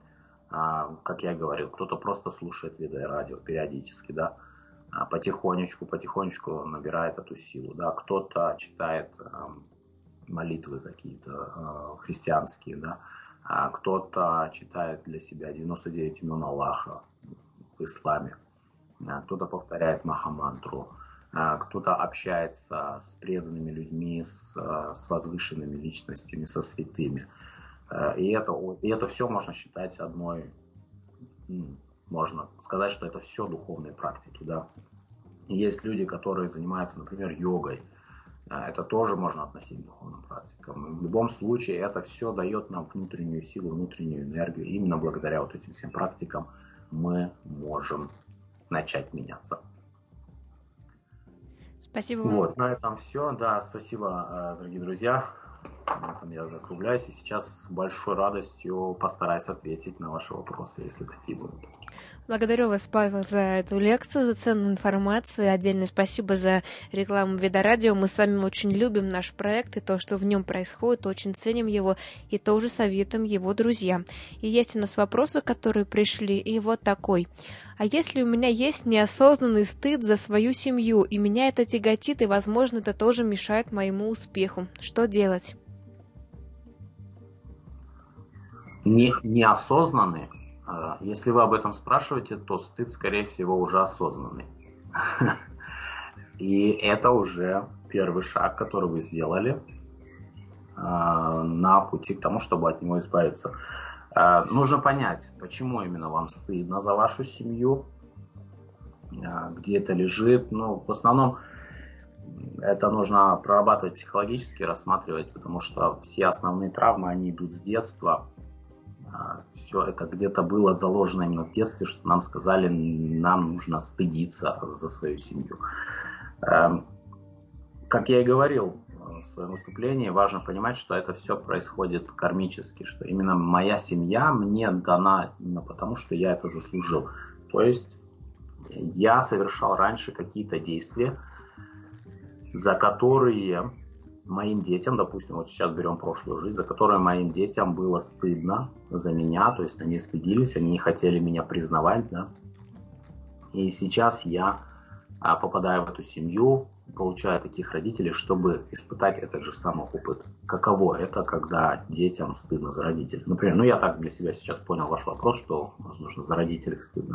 как я говорил, кто-то просто слушает Веда Радио периодически, да, потихонечку, потихонечку набирает эту силу, да, кто-то читает молитвы какие-то христианские, да, кто-то читает для себя девяносто девять имен Аллаха в исламе, кто-то повторяет Махамантру, кто-то общается с преданными людьми, с, с возвышенными личностями, со святыми. И это, и это все можно считать одной, можно сказать, что это все духовные практики. Да? И есть люди, которые занимаются, например, йогой. Это тоже можно относить к духовным практикам. И в любом случае это все дает нам внутреннюю силу, внутреннюю энергию. И именно благодаря вот этим всем практикам мы можем начать меняться. Спасибо. Вот, на этом все. Да, спасибо, дорогие друзья. На этом я закругляюсь. И сейчас с большой радостью постараюсь ответить на ваши вопросы, если такие будут. Благодарю вас, Павел, за эту лекцию, за ценную информацию. Отдельное спасибо за рекламу Веда Радио. Мы сами очень любим наш проект и то, что в нем происходит, очень ценим его и тоже советуем его друзьям. И есть у нас вопросы, которые пришли, и вот такой. А если у меня есть неосознанный стыд за свою семью, и меня это тяготит, и, возможно, это тоже мешает моему успеху, что делать? Не, неосознанный Если вы об этом спрашиваете, то стыд, скорее всего, уже осознанный. И это уже первый шаг, который вы сделали на пути к тому, чтобы от него избавиться. Нужно понять, почему именно вам стыдно за вашу семью, где это лежит. Ну, в основном это нужно прорабатывать психологически, рассматривать, потому что все основные травмы, они идут с детства. Все это где-то было заложено именно в детстве, что нам сказали, нам нужно стыдиться за свою семью. Как я и говорил в своем выступлении, важно понимать, что это все происходит кармически, что именно моя семья мне дана именно потому, что я это заслужил. То есть я совершал раньше какие-то действия, за которые моим детям, допустим, вот сейчас берем прошлую жизнь, за которые моим детям было стыдно за меня, то есть они стыдились, они не хотели меня признавать, да. И сейчас я попадаю в эту семью, получаю таких родителей, чтобы испытать этот же самый опыт. Каково это, когда детям стыдно за родителей? Например, ну я так для себя сейчас понял ваш вопрос, что, возможно, за родителей стыдно.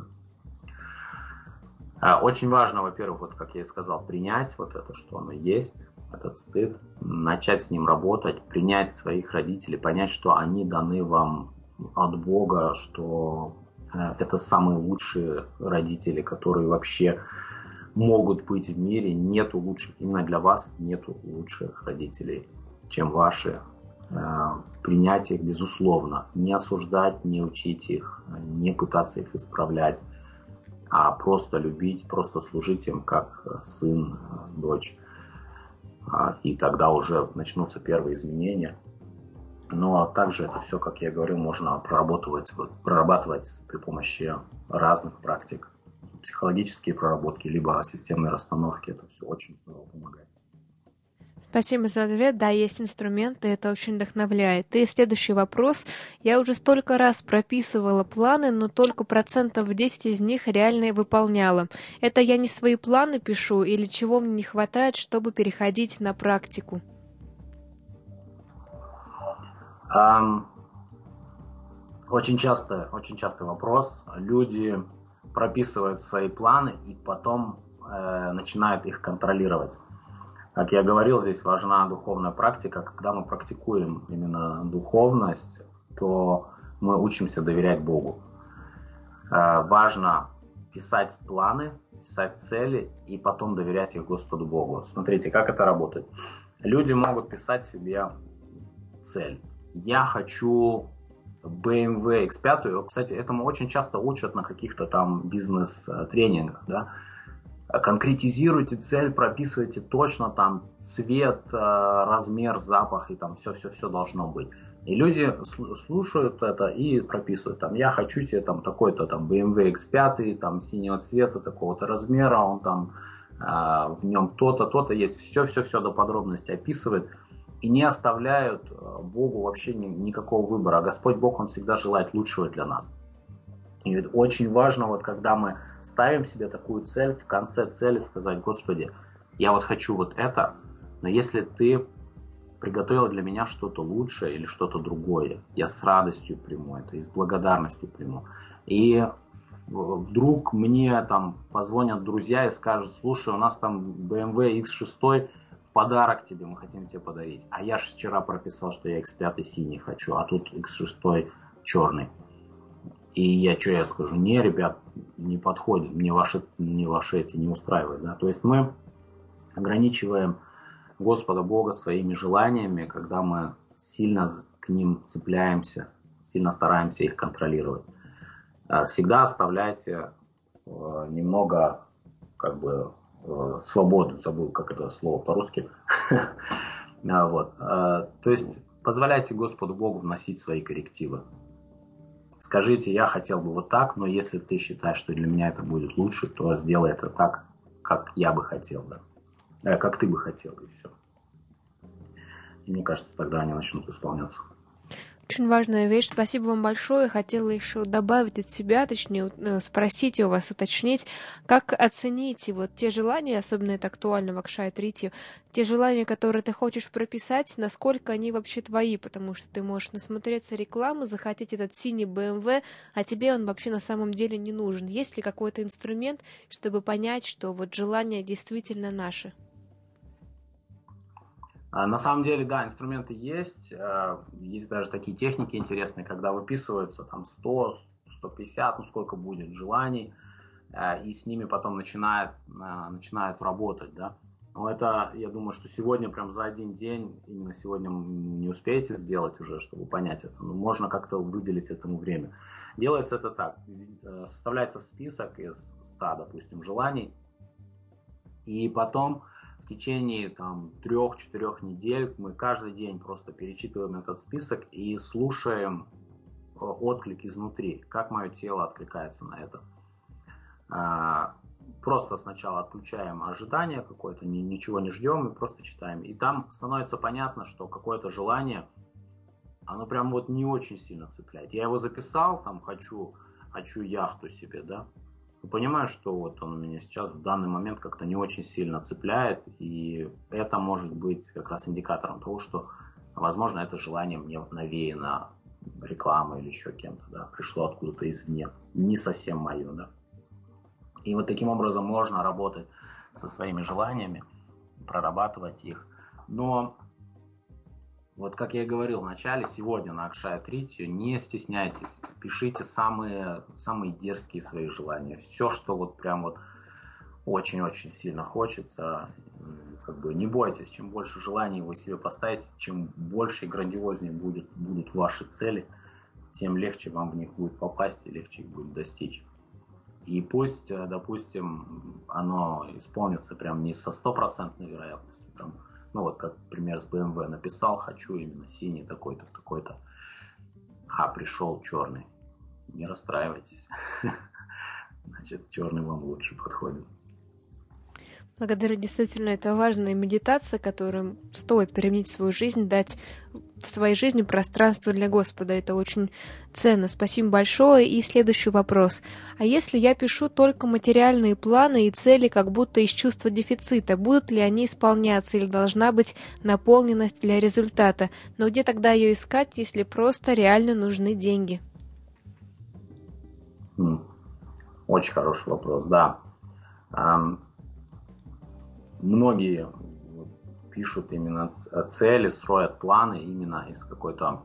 Очень важно, во-первых, вот как я и сказал, принять вот это, что оно есть, этот стыд, начать с ним работать, принять своих родителей, понять, что они даны вам от Бога, что это самые лучшие родители, которые вообще могут быть в мире. Нету лучших, именно для вас нету лучших родителей, чем ваши. Принять их, безусловно, не осуждать, не учить их, не пытаться их исправлять, а просто любить, просто служить им как сын, дочь. И тогда уже начнутся первые изменения. Но также это все, как я говорил, можно прорабатывать, прорабатывать при помощи разных практик. Психологические проработки, либо системные расстановки. Это все очень здорово помогает. Спасибо за ответ. Да, есть инструменты, это очень вдохновляет. И следующий вопрос. Я уже столько раз прописывала планы, но только процентов десять из них реально выполняла. Это я не свои планы пишу или чего мне не хватает, чтобы переходить на практику? Um, очень часто, очень частый вопрос. Люди прописывают свои планы и потом э, начинают их контролировать. Как я говорил, здесь важна духовная практика. Когда мы практикуем именно духовность, то мы учимся доверять Богу. Э, важно писать планы, писать цели и потом доверять их Господу Богу. Смотрите, как это работает. Люди могут писать себе цель. Я хочу бэ эм вэ икс пять. Кстати, этому очень часто учат на каких-то там бизнес-тренингах, да. Конкретизируйте цель, прописывайте точно там цвет, размер, запах и там все-все-все должно быть. И люди слушают это и прописывают. Там, я хочу себе там такой-то там бэ эм вэ икс пять, там синего цвета, такого-то размера, он там в нем то-то, то-то есть. Все-все-все до подробности описывает. И не оставляют Богу вообще ни, никакого выбора. А Господь Бог, Он всегда желает лучшего для нас. И очень важно, вот когда мы ставим себе такую цель, в конце цели сказать: Господи, я вот хочу вот это, но если Ты приготовил для меня что-то лучшее или что-то другое, я с радостью приму это и с благодарностью приму. И вдруг мне там позвонят друзья и скажут: слушай, у нас там бэ эм вэ икс шесть подарок тебе, мы хотим тебе подарить. А я же вчера прописал, что я икс пять синий хочу, а тут икс шесть черный. И я что, я скажу: не, ребят, не подходит, мне ваши, мне ваши эти не устраивают. Да? То есть мы ограничиваем Господа Бога своими желаниями, когда мы сильно к ним цепляемся, сильно стараемся их контролировать. Всегда оставляйте немного, как бы, свободу, забыл, как это слово по-русски. Вот. То есть позволяйте Господу Богу вносить свои коррективы. Скажите: я хотел бы вот так, но если ты считаешь, что для меня это будет лучше, то сделай это так, как я бы хотел, да. Как ты бы хотел, и все. И мне кажется, тогда они начнут исполняться. Очень важная вещь. Спасибо вам большое. Хотела еще добавить от себя, точнее, спросить у вас, уточнить, как оцените вот те желания, особенно это актуально в Акшая-тритию, те желания, которые ты хочешь прописать, насколько они вообще твои, потому что ты можешь насмотреться рекламы, захотеть этот синий бэ эм вэ, а тебе он вообще на самом деле не нужен. Есть ли какой-то инструмент, чтобы понять, что вот желания действительно наши? На самом деле, да, инструменты есть. Есть даже такие техники интересные, когда выписываются там сто, сто пятьдесят, ну сколько будет желаний, и с ними потом начинают, начинают работать, да. Но это, я думаю, что сегодня прям за один день, именно сегодня не успеете сделать уже, чтобы понять это. Но можно как-то выделить этому время. Делается это так. Составляется список из ста, допустим, желаний. И потом в течение там трех-четырех недель мы каждый день просто перечитываем этот список и слушаем отклик изнутри, как мое тело откликается на это. Просто сначала отключаем ожидание какое-то, ничего не ждем и просто читаем. И там становится понятно, что какое-то желание, оно прям вот не очень сильно цепляет. Я его записал, там хочу, хочу яхту себе, да. Понимаю, что вот он меня сейчас в данный момент как-то не очень сильно цепляет, и это может быть как раз индикатором того, что, возможно, это желание мне навеяно рекламой или еще кем-то, да, пришло откуда-то извне, не совсем мое, да. И вот таким образом можно работать со своими желаниями, прорабатывать их. Но вот как я и говорил в начале, сегодня на Акшая-тритию не стесняйтесь, пишите самые, самые дерзкие свои желания. Все, что вот прям вот очень-очень сильно хочется, как бы не бойтесь, чем больше желаний вы себе поставите, чем больше и грандиознее будет, будут ваши цели, тем легче вам в них будет попасть и легче их будет достичь. И пусть, допустим, оно исполнится прям не со стопроцентной вероятностью, там, ну вот как пример с бэ эм вэ, написал, хочу именно синий такой-то, такой-то, а пришел черный. Не расстраивайтесь, значит черный вам лучше подходит. Благодарю, действительно, это важная медитация, которую стоит применить в свою жизнь, дать в своей жизни пространство для Господа. Это очень ценно. Спасибо большое. И следующий вопрос. А если я пишу только материальные планы и цели, как будто из чувства дефицита, будут ли они исполняться или должна быть наполненность для результата? Но где тогда ее искать, если просто реально нужны деньги? Очень хороший вопрос, да. Многие пишут именно цели, строят планы именно из какой-то,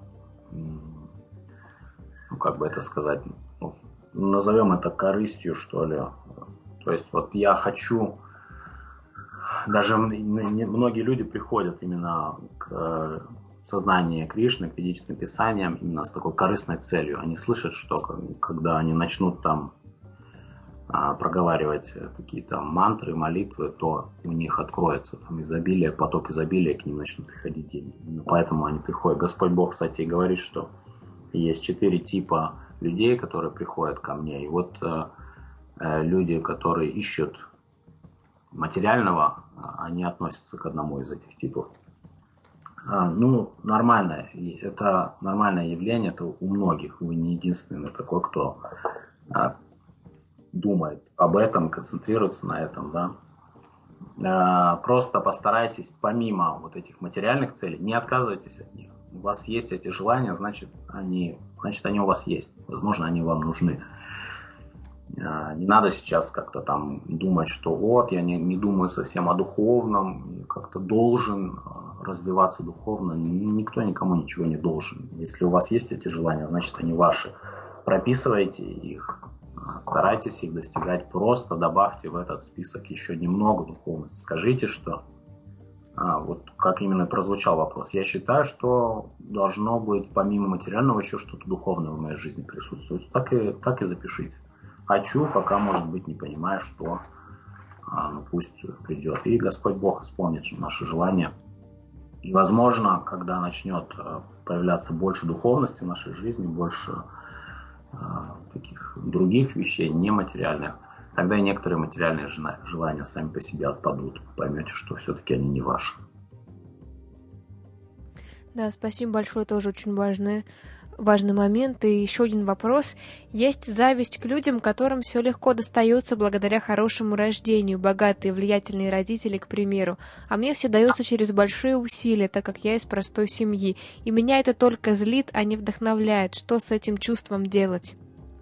ну как бы это сказать, ну, назовем это корыстью, что ли. То есть вот я хочу, даже многие люди приходят именно к сознанию Кришны, к ведическим писаниям именно с такой корыстной целью. Они слышат, что когда они начнут там проговаривать какие-то мантры, молитвы, то у них откроется там изобилие, поток изобилия, к ним начнут приходить деньги. Именно поэтому они приходят. Господь Бог, кстати, говорит, что есть четыре типа людей, которые приходят ко мне. И вот э, люди, которые ищут материального, они относятся к одному из этих типов. А, ну, нормально. Это нормальное явление, это у многих. Вы не единственный такой, кто а, думает об этом, концентрируется на этом, да. А, просто постарайтесь, помимо вот этих материальных целей, не отказывайтесь от них. У вас есть эти желания, значит, они, значит, они у вас есть. Возможно, они вам нужны. А, не надо сейчас как-то там думать, что вот, я не, не думаю совсем о духовном, как-то должен развиваться духовно. Никто никому ничего не должен. Если у вас есть эти желания, значит, они ваши. Прописывайте их. Старайтесь их достигать просто, добавьте в этот список еще немного духовности. Скажите, что, а, вот как именно прозвучал вопрос, я считаю, что должно быть помимо материального еще что-то духовное в моей жизни присутствовать. Так и, так и запишите. Хочу, пока, может быть, не понимаю, что, а, ну пусть придет. И Господь Бог исполнит наши желания. И, возможно, когда начнет появляться больше духовности в нашей жизни, больше таких других вещей, нематериальных, тогда и некоторые материальные желания сами по себе отпадут. Поймете, что все-таки они не ваши. Да, спасибо большое, тоже очень важное. Важный момент. И еще один вопрос. Есть зависть к людям, которым все легко достается благодаря хорошему рождению, богатые, влиятельные родители, к примеру. А мне все дается через большие усилия, так как я из простой семьи. И меня это только злит, а не вдохновляет. Что с этим чувством делать?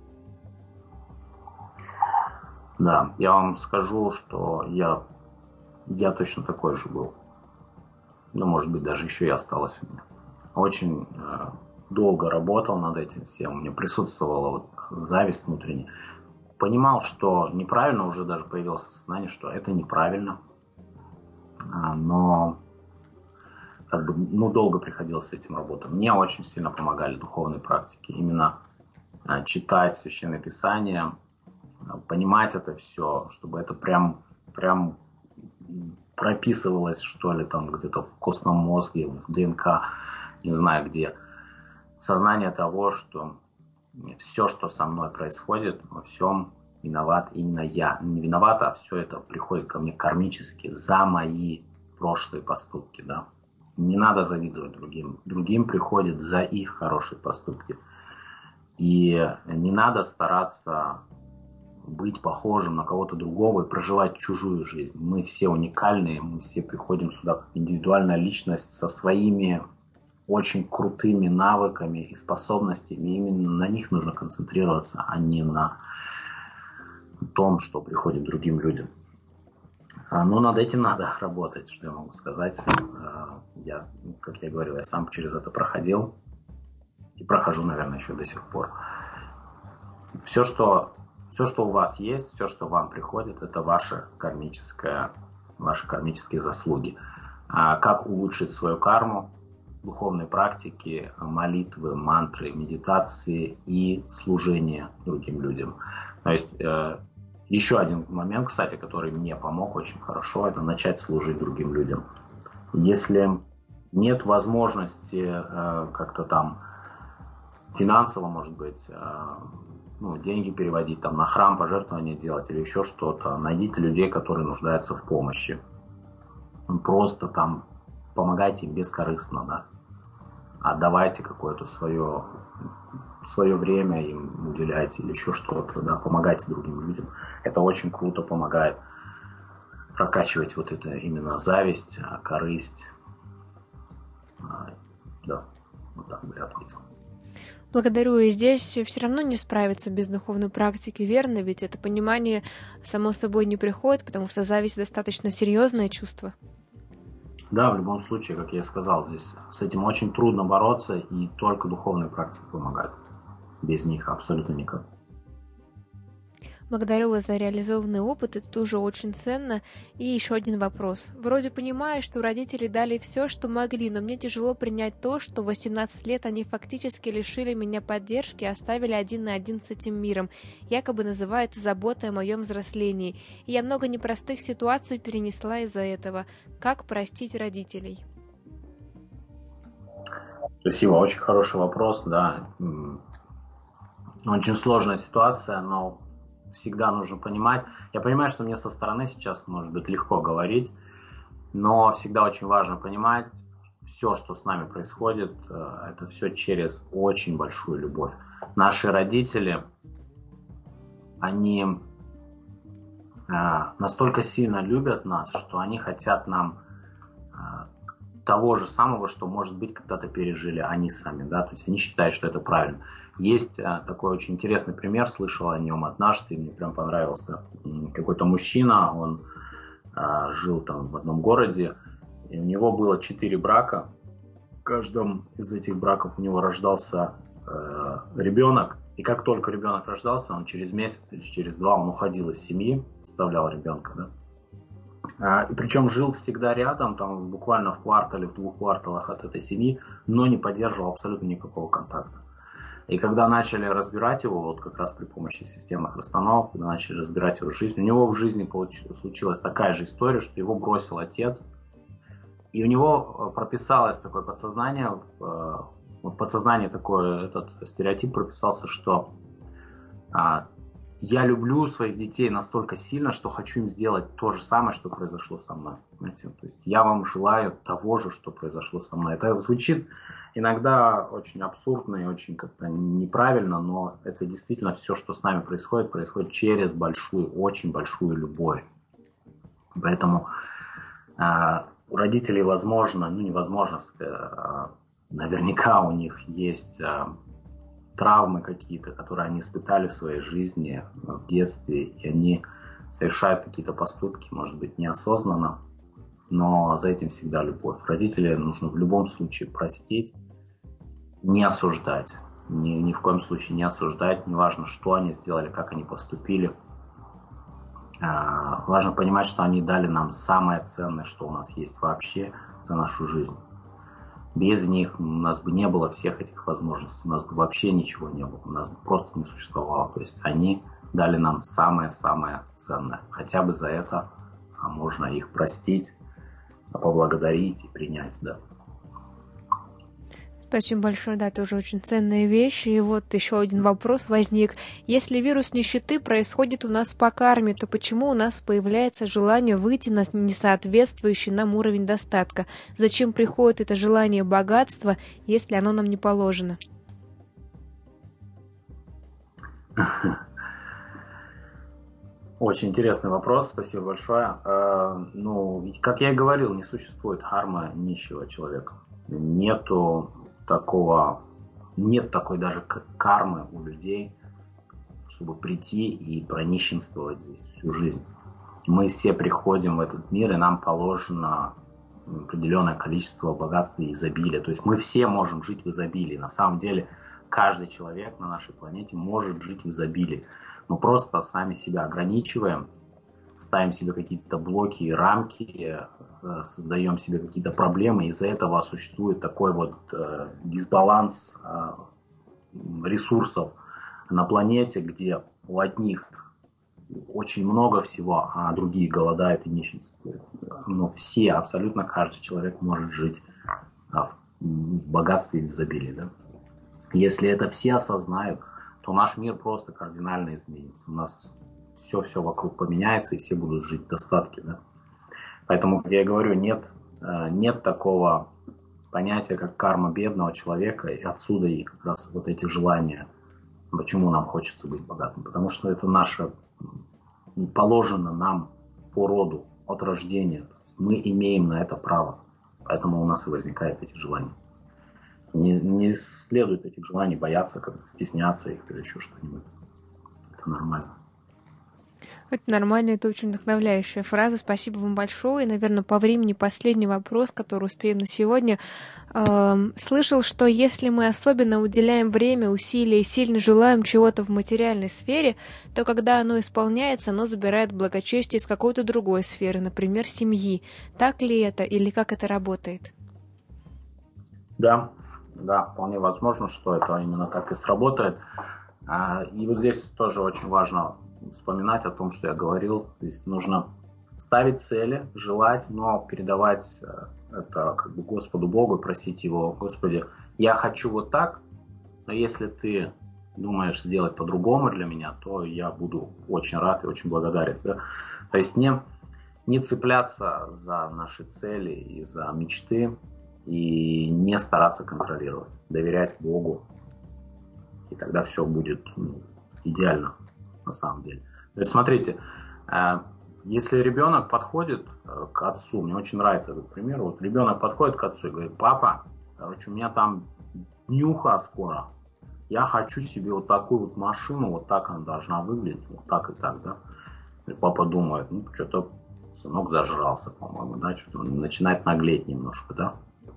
Да, я вам скажу, что я, я точно такой же был. Ну, может быть, даже еще и осталось у меня. Очень э, долго работал над этим всем. У меня присутствовала вот зависть внутренняя. Понимал, что неправильно, уже даже появилось сознание, что это неправильно. А, но как бы, ну, долго приходилось с этим работать. Мне очень сильно помогали духовные практики. Именно э, читать Священное Писание, э, понимать это все, чтобы это прям, прям прописывалось, что ли, там где-то в костном мозге, в ДНК, не знаю где. Сознание того, что все, что со мной происходит, во всем виноват именно я. Не виноват, а все это приходит ко мне кармически за мои прошлые поступки. Да? Не надо завидовать другим. Другим приходит за их хорошие поступки. И не надо стараться быть похожим на кого-то другого и проживать чужую жизнь. Мы все уникальные, мы все приходим сюда как индивидуальная личность со своими очень крутыми навыками и способностями. Именно на них нужно концентрироваться, а не на том, что приходит другим людям. Но над этим надо работать, что я могу сказать. Я, как я говорил, я сам через это проходил и прохожу, наверное, еще до сих пор. Все, что Все, что у вас есть, все, что вам приходит, это ваша кармическая, ваши кармические заслуги. А как улучшить свою карму? Духовные практики, молитвы, мантры, медитации и служение другим людям. То есть э, еще один момент, кстати, который мне помог очень хорошо, это начать служить другим людям. Если нет возможности э, как-то там финансово, может быть, э, ну, деньги переводить, там, на храм, пожертвования делать или еще что-то. Найдите людей, которые нуждаются в помощи. Просто там помогайте им бескорыстно, да. Отдавайте какое-то свое, свое время им уделяйте или еще что-то, да. Помогайте другим людям. Это очень круто помогает прокачивать вот это именно зависть, корысть. Да, вот так бы я ответил. Благодарю, и здесь все равно не справиться без духовной практики, верно? Ведь это понимание само собой не приходит, потому что зависть достаточно серьезное чувство. Да, в любом случае, как я и сказал, здесь с этим очень трудно бороться, и только духовные практики помогают. Без них абсолютно никак. Благодарю вас за реализованный опыт, это тоже очень ценно. И еще один вопрос. Вроде понимаю, что родители дали все, что могли, но мне тяжело принять то, что в восемнадцать лет они фактически лишили меня поддержки и оставили один на один с этим миром, якобы называя это заботой о моем взрослении. И я много непростых ситуаций перенесла из-за этого. Как простить родителей? Спасибо, очень хороший вопрос, да. Очень сложная ситуация, но всегда нужно понимать. Я понимаю, что мне со стороны сейчас может быть легко говорить, но всегда очень важно понимать, все, что с нами происходит, это все через очень большую любовь. Наши родители, они настолько сильно любят нас, что они хотят нам того же самого, что, может быть, когда-то пережили они сами, да, то есть они считают, что это правильно. Есть а, такой очень интересный пример, слышал о нем однажды, мне прям понравился. Какой-то мужчина, он а, жил там в одном городе, и у него было четыре брака. В каждом из этих браков у него рождался э, ребенок, и как только ребенок рождался, он через месяц или через два он уходил из семьи, оставлял ребенка, да. И причем жил всегда рядом, там буквально в квартале, в двух кварталах от этой семьи, но не поддерживал абсолютно никакого контакта. И когда начали разбирать его, вот как раз при помощи системных расстановок, когда начали разбирать его жизнь, у него в жизни случилась такая же история, что его бросил отец. И у него прописалось такое подсознание, в подсознании такой этот стереотип прописался, что я люблю своих детей настолько сильно, что хочу им сделать то же самое, что произошло со мной. Понимаете? То есть я вам желаю того же, что произошло со мной. Это звучит иногда очень абсурдно и очень как-то неправильно, но это действительно все, что с нами происходит, происходит через большую, очень большую любовь. Поэтому э, у родителей возможно, ну невозможно, э, наверняка у них есть... Э, травмы какие-то, которые они испытали в своей жизни в детстве, и они совершают какие-то поступки, может быть, неосознанно, но за этим всегда любовь. Родителей нужно в любом случае простить, не осуждать, ни, ни в коем случае не осуждать, неважно, что они сделали, как они поступили. А, важно понимать, что они дали нам самое ценное, что у нас есть вообще за нашу жизнь. Без них у нас бы не было всех этих возможностей, у нас бы вообще ничего не было, у нас бы просто не существовало. То есть они дали нам самое-самое ценное. Хотя бы за это можно их простить, поблагодарить и принять, да. Спасибо большое, да, тоже очень ценные вещи. И вот еще один вопрос возник. Если вирус нищеты происходит у нас по карме, то почему у нас появляется желание выйти на несоответствующий нам уровень достатка? Зачем приходит это желание богатства, если оно нам не положено? Очень интересный вопрос, спасибо большое. Ну, как я и говорил, не существует кармы нищего человека. Нету такого, нет такой даже кармы у людей, чтобы прийти и пронищенствовать здесь всю жизнь. Мы все приходим в этот мир, и нам положено определенное количество богатства и изобилия. То есть мы все можем жить в изобилии. На самом деле каждый человек на нашей планете может жить в изобилии. Мы просто сами себя ограничиваем, ставим себе какие-то блоки и рамки, создаем себе какие-то проблемы. Из-за этого существует такой вот э, дисбаланс э, ресурсов на планете, где у одних очень много всего, а другие голодают и нищенствуют. Но все, абсолютно каждый человек может жить э, в богатстве и в изобилии. Да? Если это все осознают, то наш мир просто кардинально изменится. У нас все-все вокруг поменяется, и все будут жить в достатке. Да? Поэтому, как я говорю, нет, нет такого понятия, как карма бедного человека, и отсюда и как раз вот эти желания, почему нам хочется быть богатым. Потому что это наше, положено нам по роду, от рождения. Мы имеем на это право, поэтому у нас и возникают эти желания. Не, не следует этих желаний бояться, как стесняться их или еще что-нибудь. Это нормально. Это нормально, это очень вдохновляющая фраза. Спасибо вам большое. И, наверное, по времени последний вопрос, который успеем на сегодня. Эм, слышал, что если мы особенно уделяем время, усилия и сильно желаем чего-то в материальной сфере, то когда оно исполняется, оно забирает благочестие из какой-то другой сферы, например, семьи. Так ли это или как это работает? Да, да, вполне возможно, что это именно так и сработает. И вот здесь тоже очень важно вспоминать о том, что я говорил. Здесь нужно ставить цели, желать, но передавать это как бы Господу Богу и просить Его: Господи, я хочу вот так, но если Ты думаешь сделать по-другому для меня, то я буду очень рад и очень благодарен. Да? То есть не, не цепляться за наши цели и за мечты, и не стараться контролировать, доверять Богу, и тогда все будет ну, идеально. На самом деле. То есть, смотрите, если ребенок подходит к отцу, мне очень нравится этот пример, вот ребенок подходит к отцу и говорит: папа, короче, у меня там днюха скоро, я хочу себе вот такую вот машину, вот так она должна выглядеть, вот так и так, да. И папа думает: ну, что-то сынок зажрался, по-моему, да, что-то он начинает наглеть немножко, да.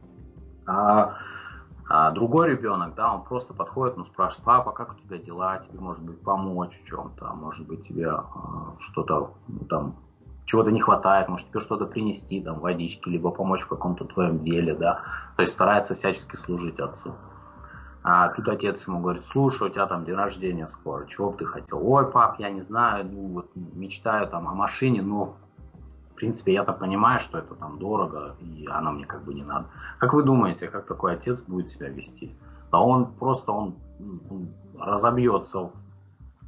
А А другой ребенок, да, он просто подходит, ну, спрашивает: папа, как у тебя дела, тебе, может быть, помочь в чем-то, может быть, тебе э, что-то, ну, там, чего-то не хватает, может, тебе что-то принести, там, водички, либо помочь в каком-то твоем деле, да, то есть старается всячески служить отцу. А тут отец ему говорит: слушай, у тебя там день рождения скоро, чего бы ты хотел? Ой, пап, я не знаю, ну, вот, мечтаю там о машине, но в принципе, я-то понимаю, что это там дорого, и она мне как бы не надо. Как вы думаете, как такой отец будет себя вести? А он просто, он, он разобьется в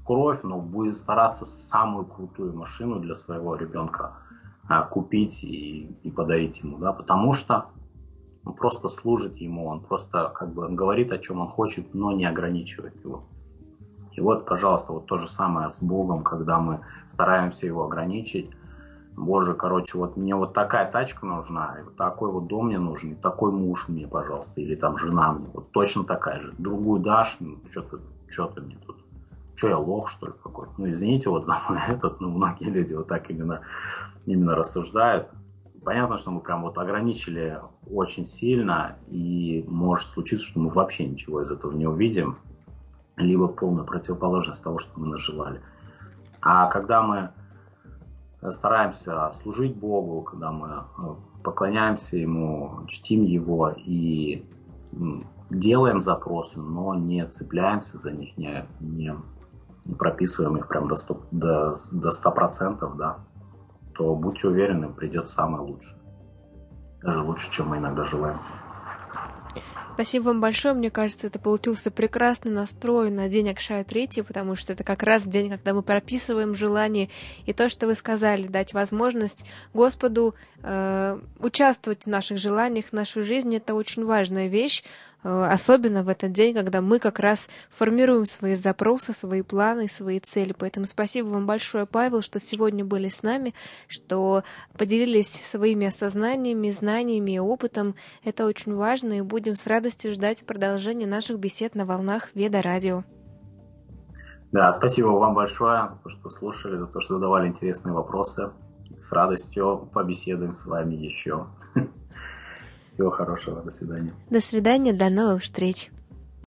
кровь, но будет стараться самую крутую машину для своего ребенка а, купить и, и подарить ему, да, потому что он просто служит ему, он просто как бы говорит, о чем он хочет, но не ограничивает его. И вот, пожалуйста, вот то же самое с Богом, когда мы стараемся его ограничить. Боже, короче, вот мне вот такая тачка нужна, и вот такой вот дом мне нужен, и такой муж мне, пожалуйста, или там жена мне, вот точно такая же. Другую дашь, ну, что ты, что ты мне тут, что я лох, что ли, какой-то? Ну, извините, вот за этот, ну, многие люди вот так именно, именно рассуждают. Понятно, что мы прям вот ограничили очень сильно, и может случиться, что мы вообще ничего из этого не увидим, либо полная противоположность того, что мы наживали. А когда мы стараемся служить Богу, когда мы поклоняемся Ему, чтим Его и делаем запросы, но не цепляемся за них, не, не прописываем их прям до сто процентов, до, до ста процентов, да, то будьте уверены, придет самое лучшее. Даже лучше, чем мы иногда желаем. Спасибо вам большое. Мне кажется, это получился прекрасный настрой на день Акшая Тритьи, потому что это как раз день, когда мы прописываем желания. И то, что вы сказали, дать возможность Господу э, участвовать в наших желаниях, в нашей жизни, это очень важная вещь. Особенно в этот день, когда мы как раз формируем свои запросы, свои планы, свои цели. Поэтому спасибо вам большое, Павел, что сегодня были с нами, что поделились своими осознаниями, знаниями и опытом. Это очень важно, и будем с радостью ждать продолжения наших бесед на волнах Веда Радио. Да, спасибо вам большое за то, что слушали, за то, что задавали интересные вопросы. С радостью побеседуем с вами еще. Всего хорошего, до свидания. До свидания, до новых встреч.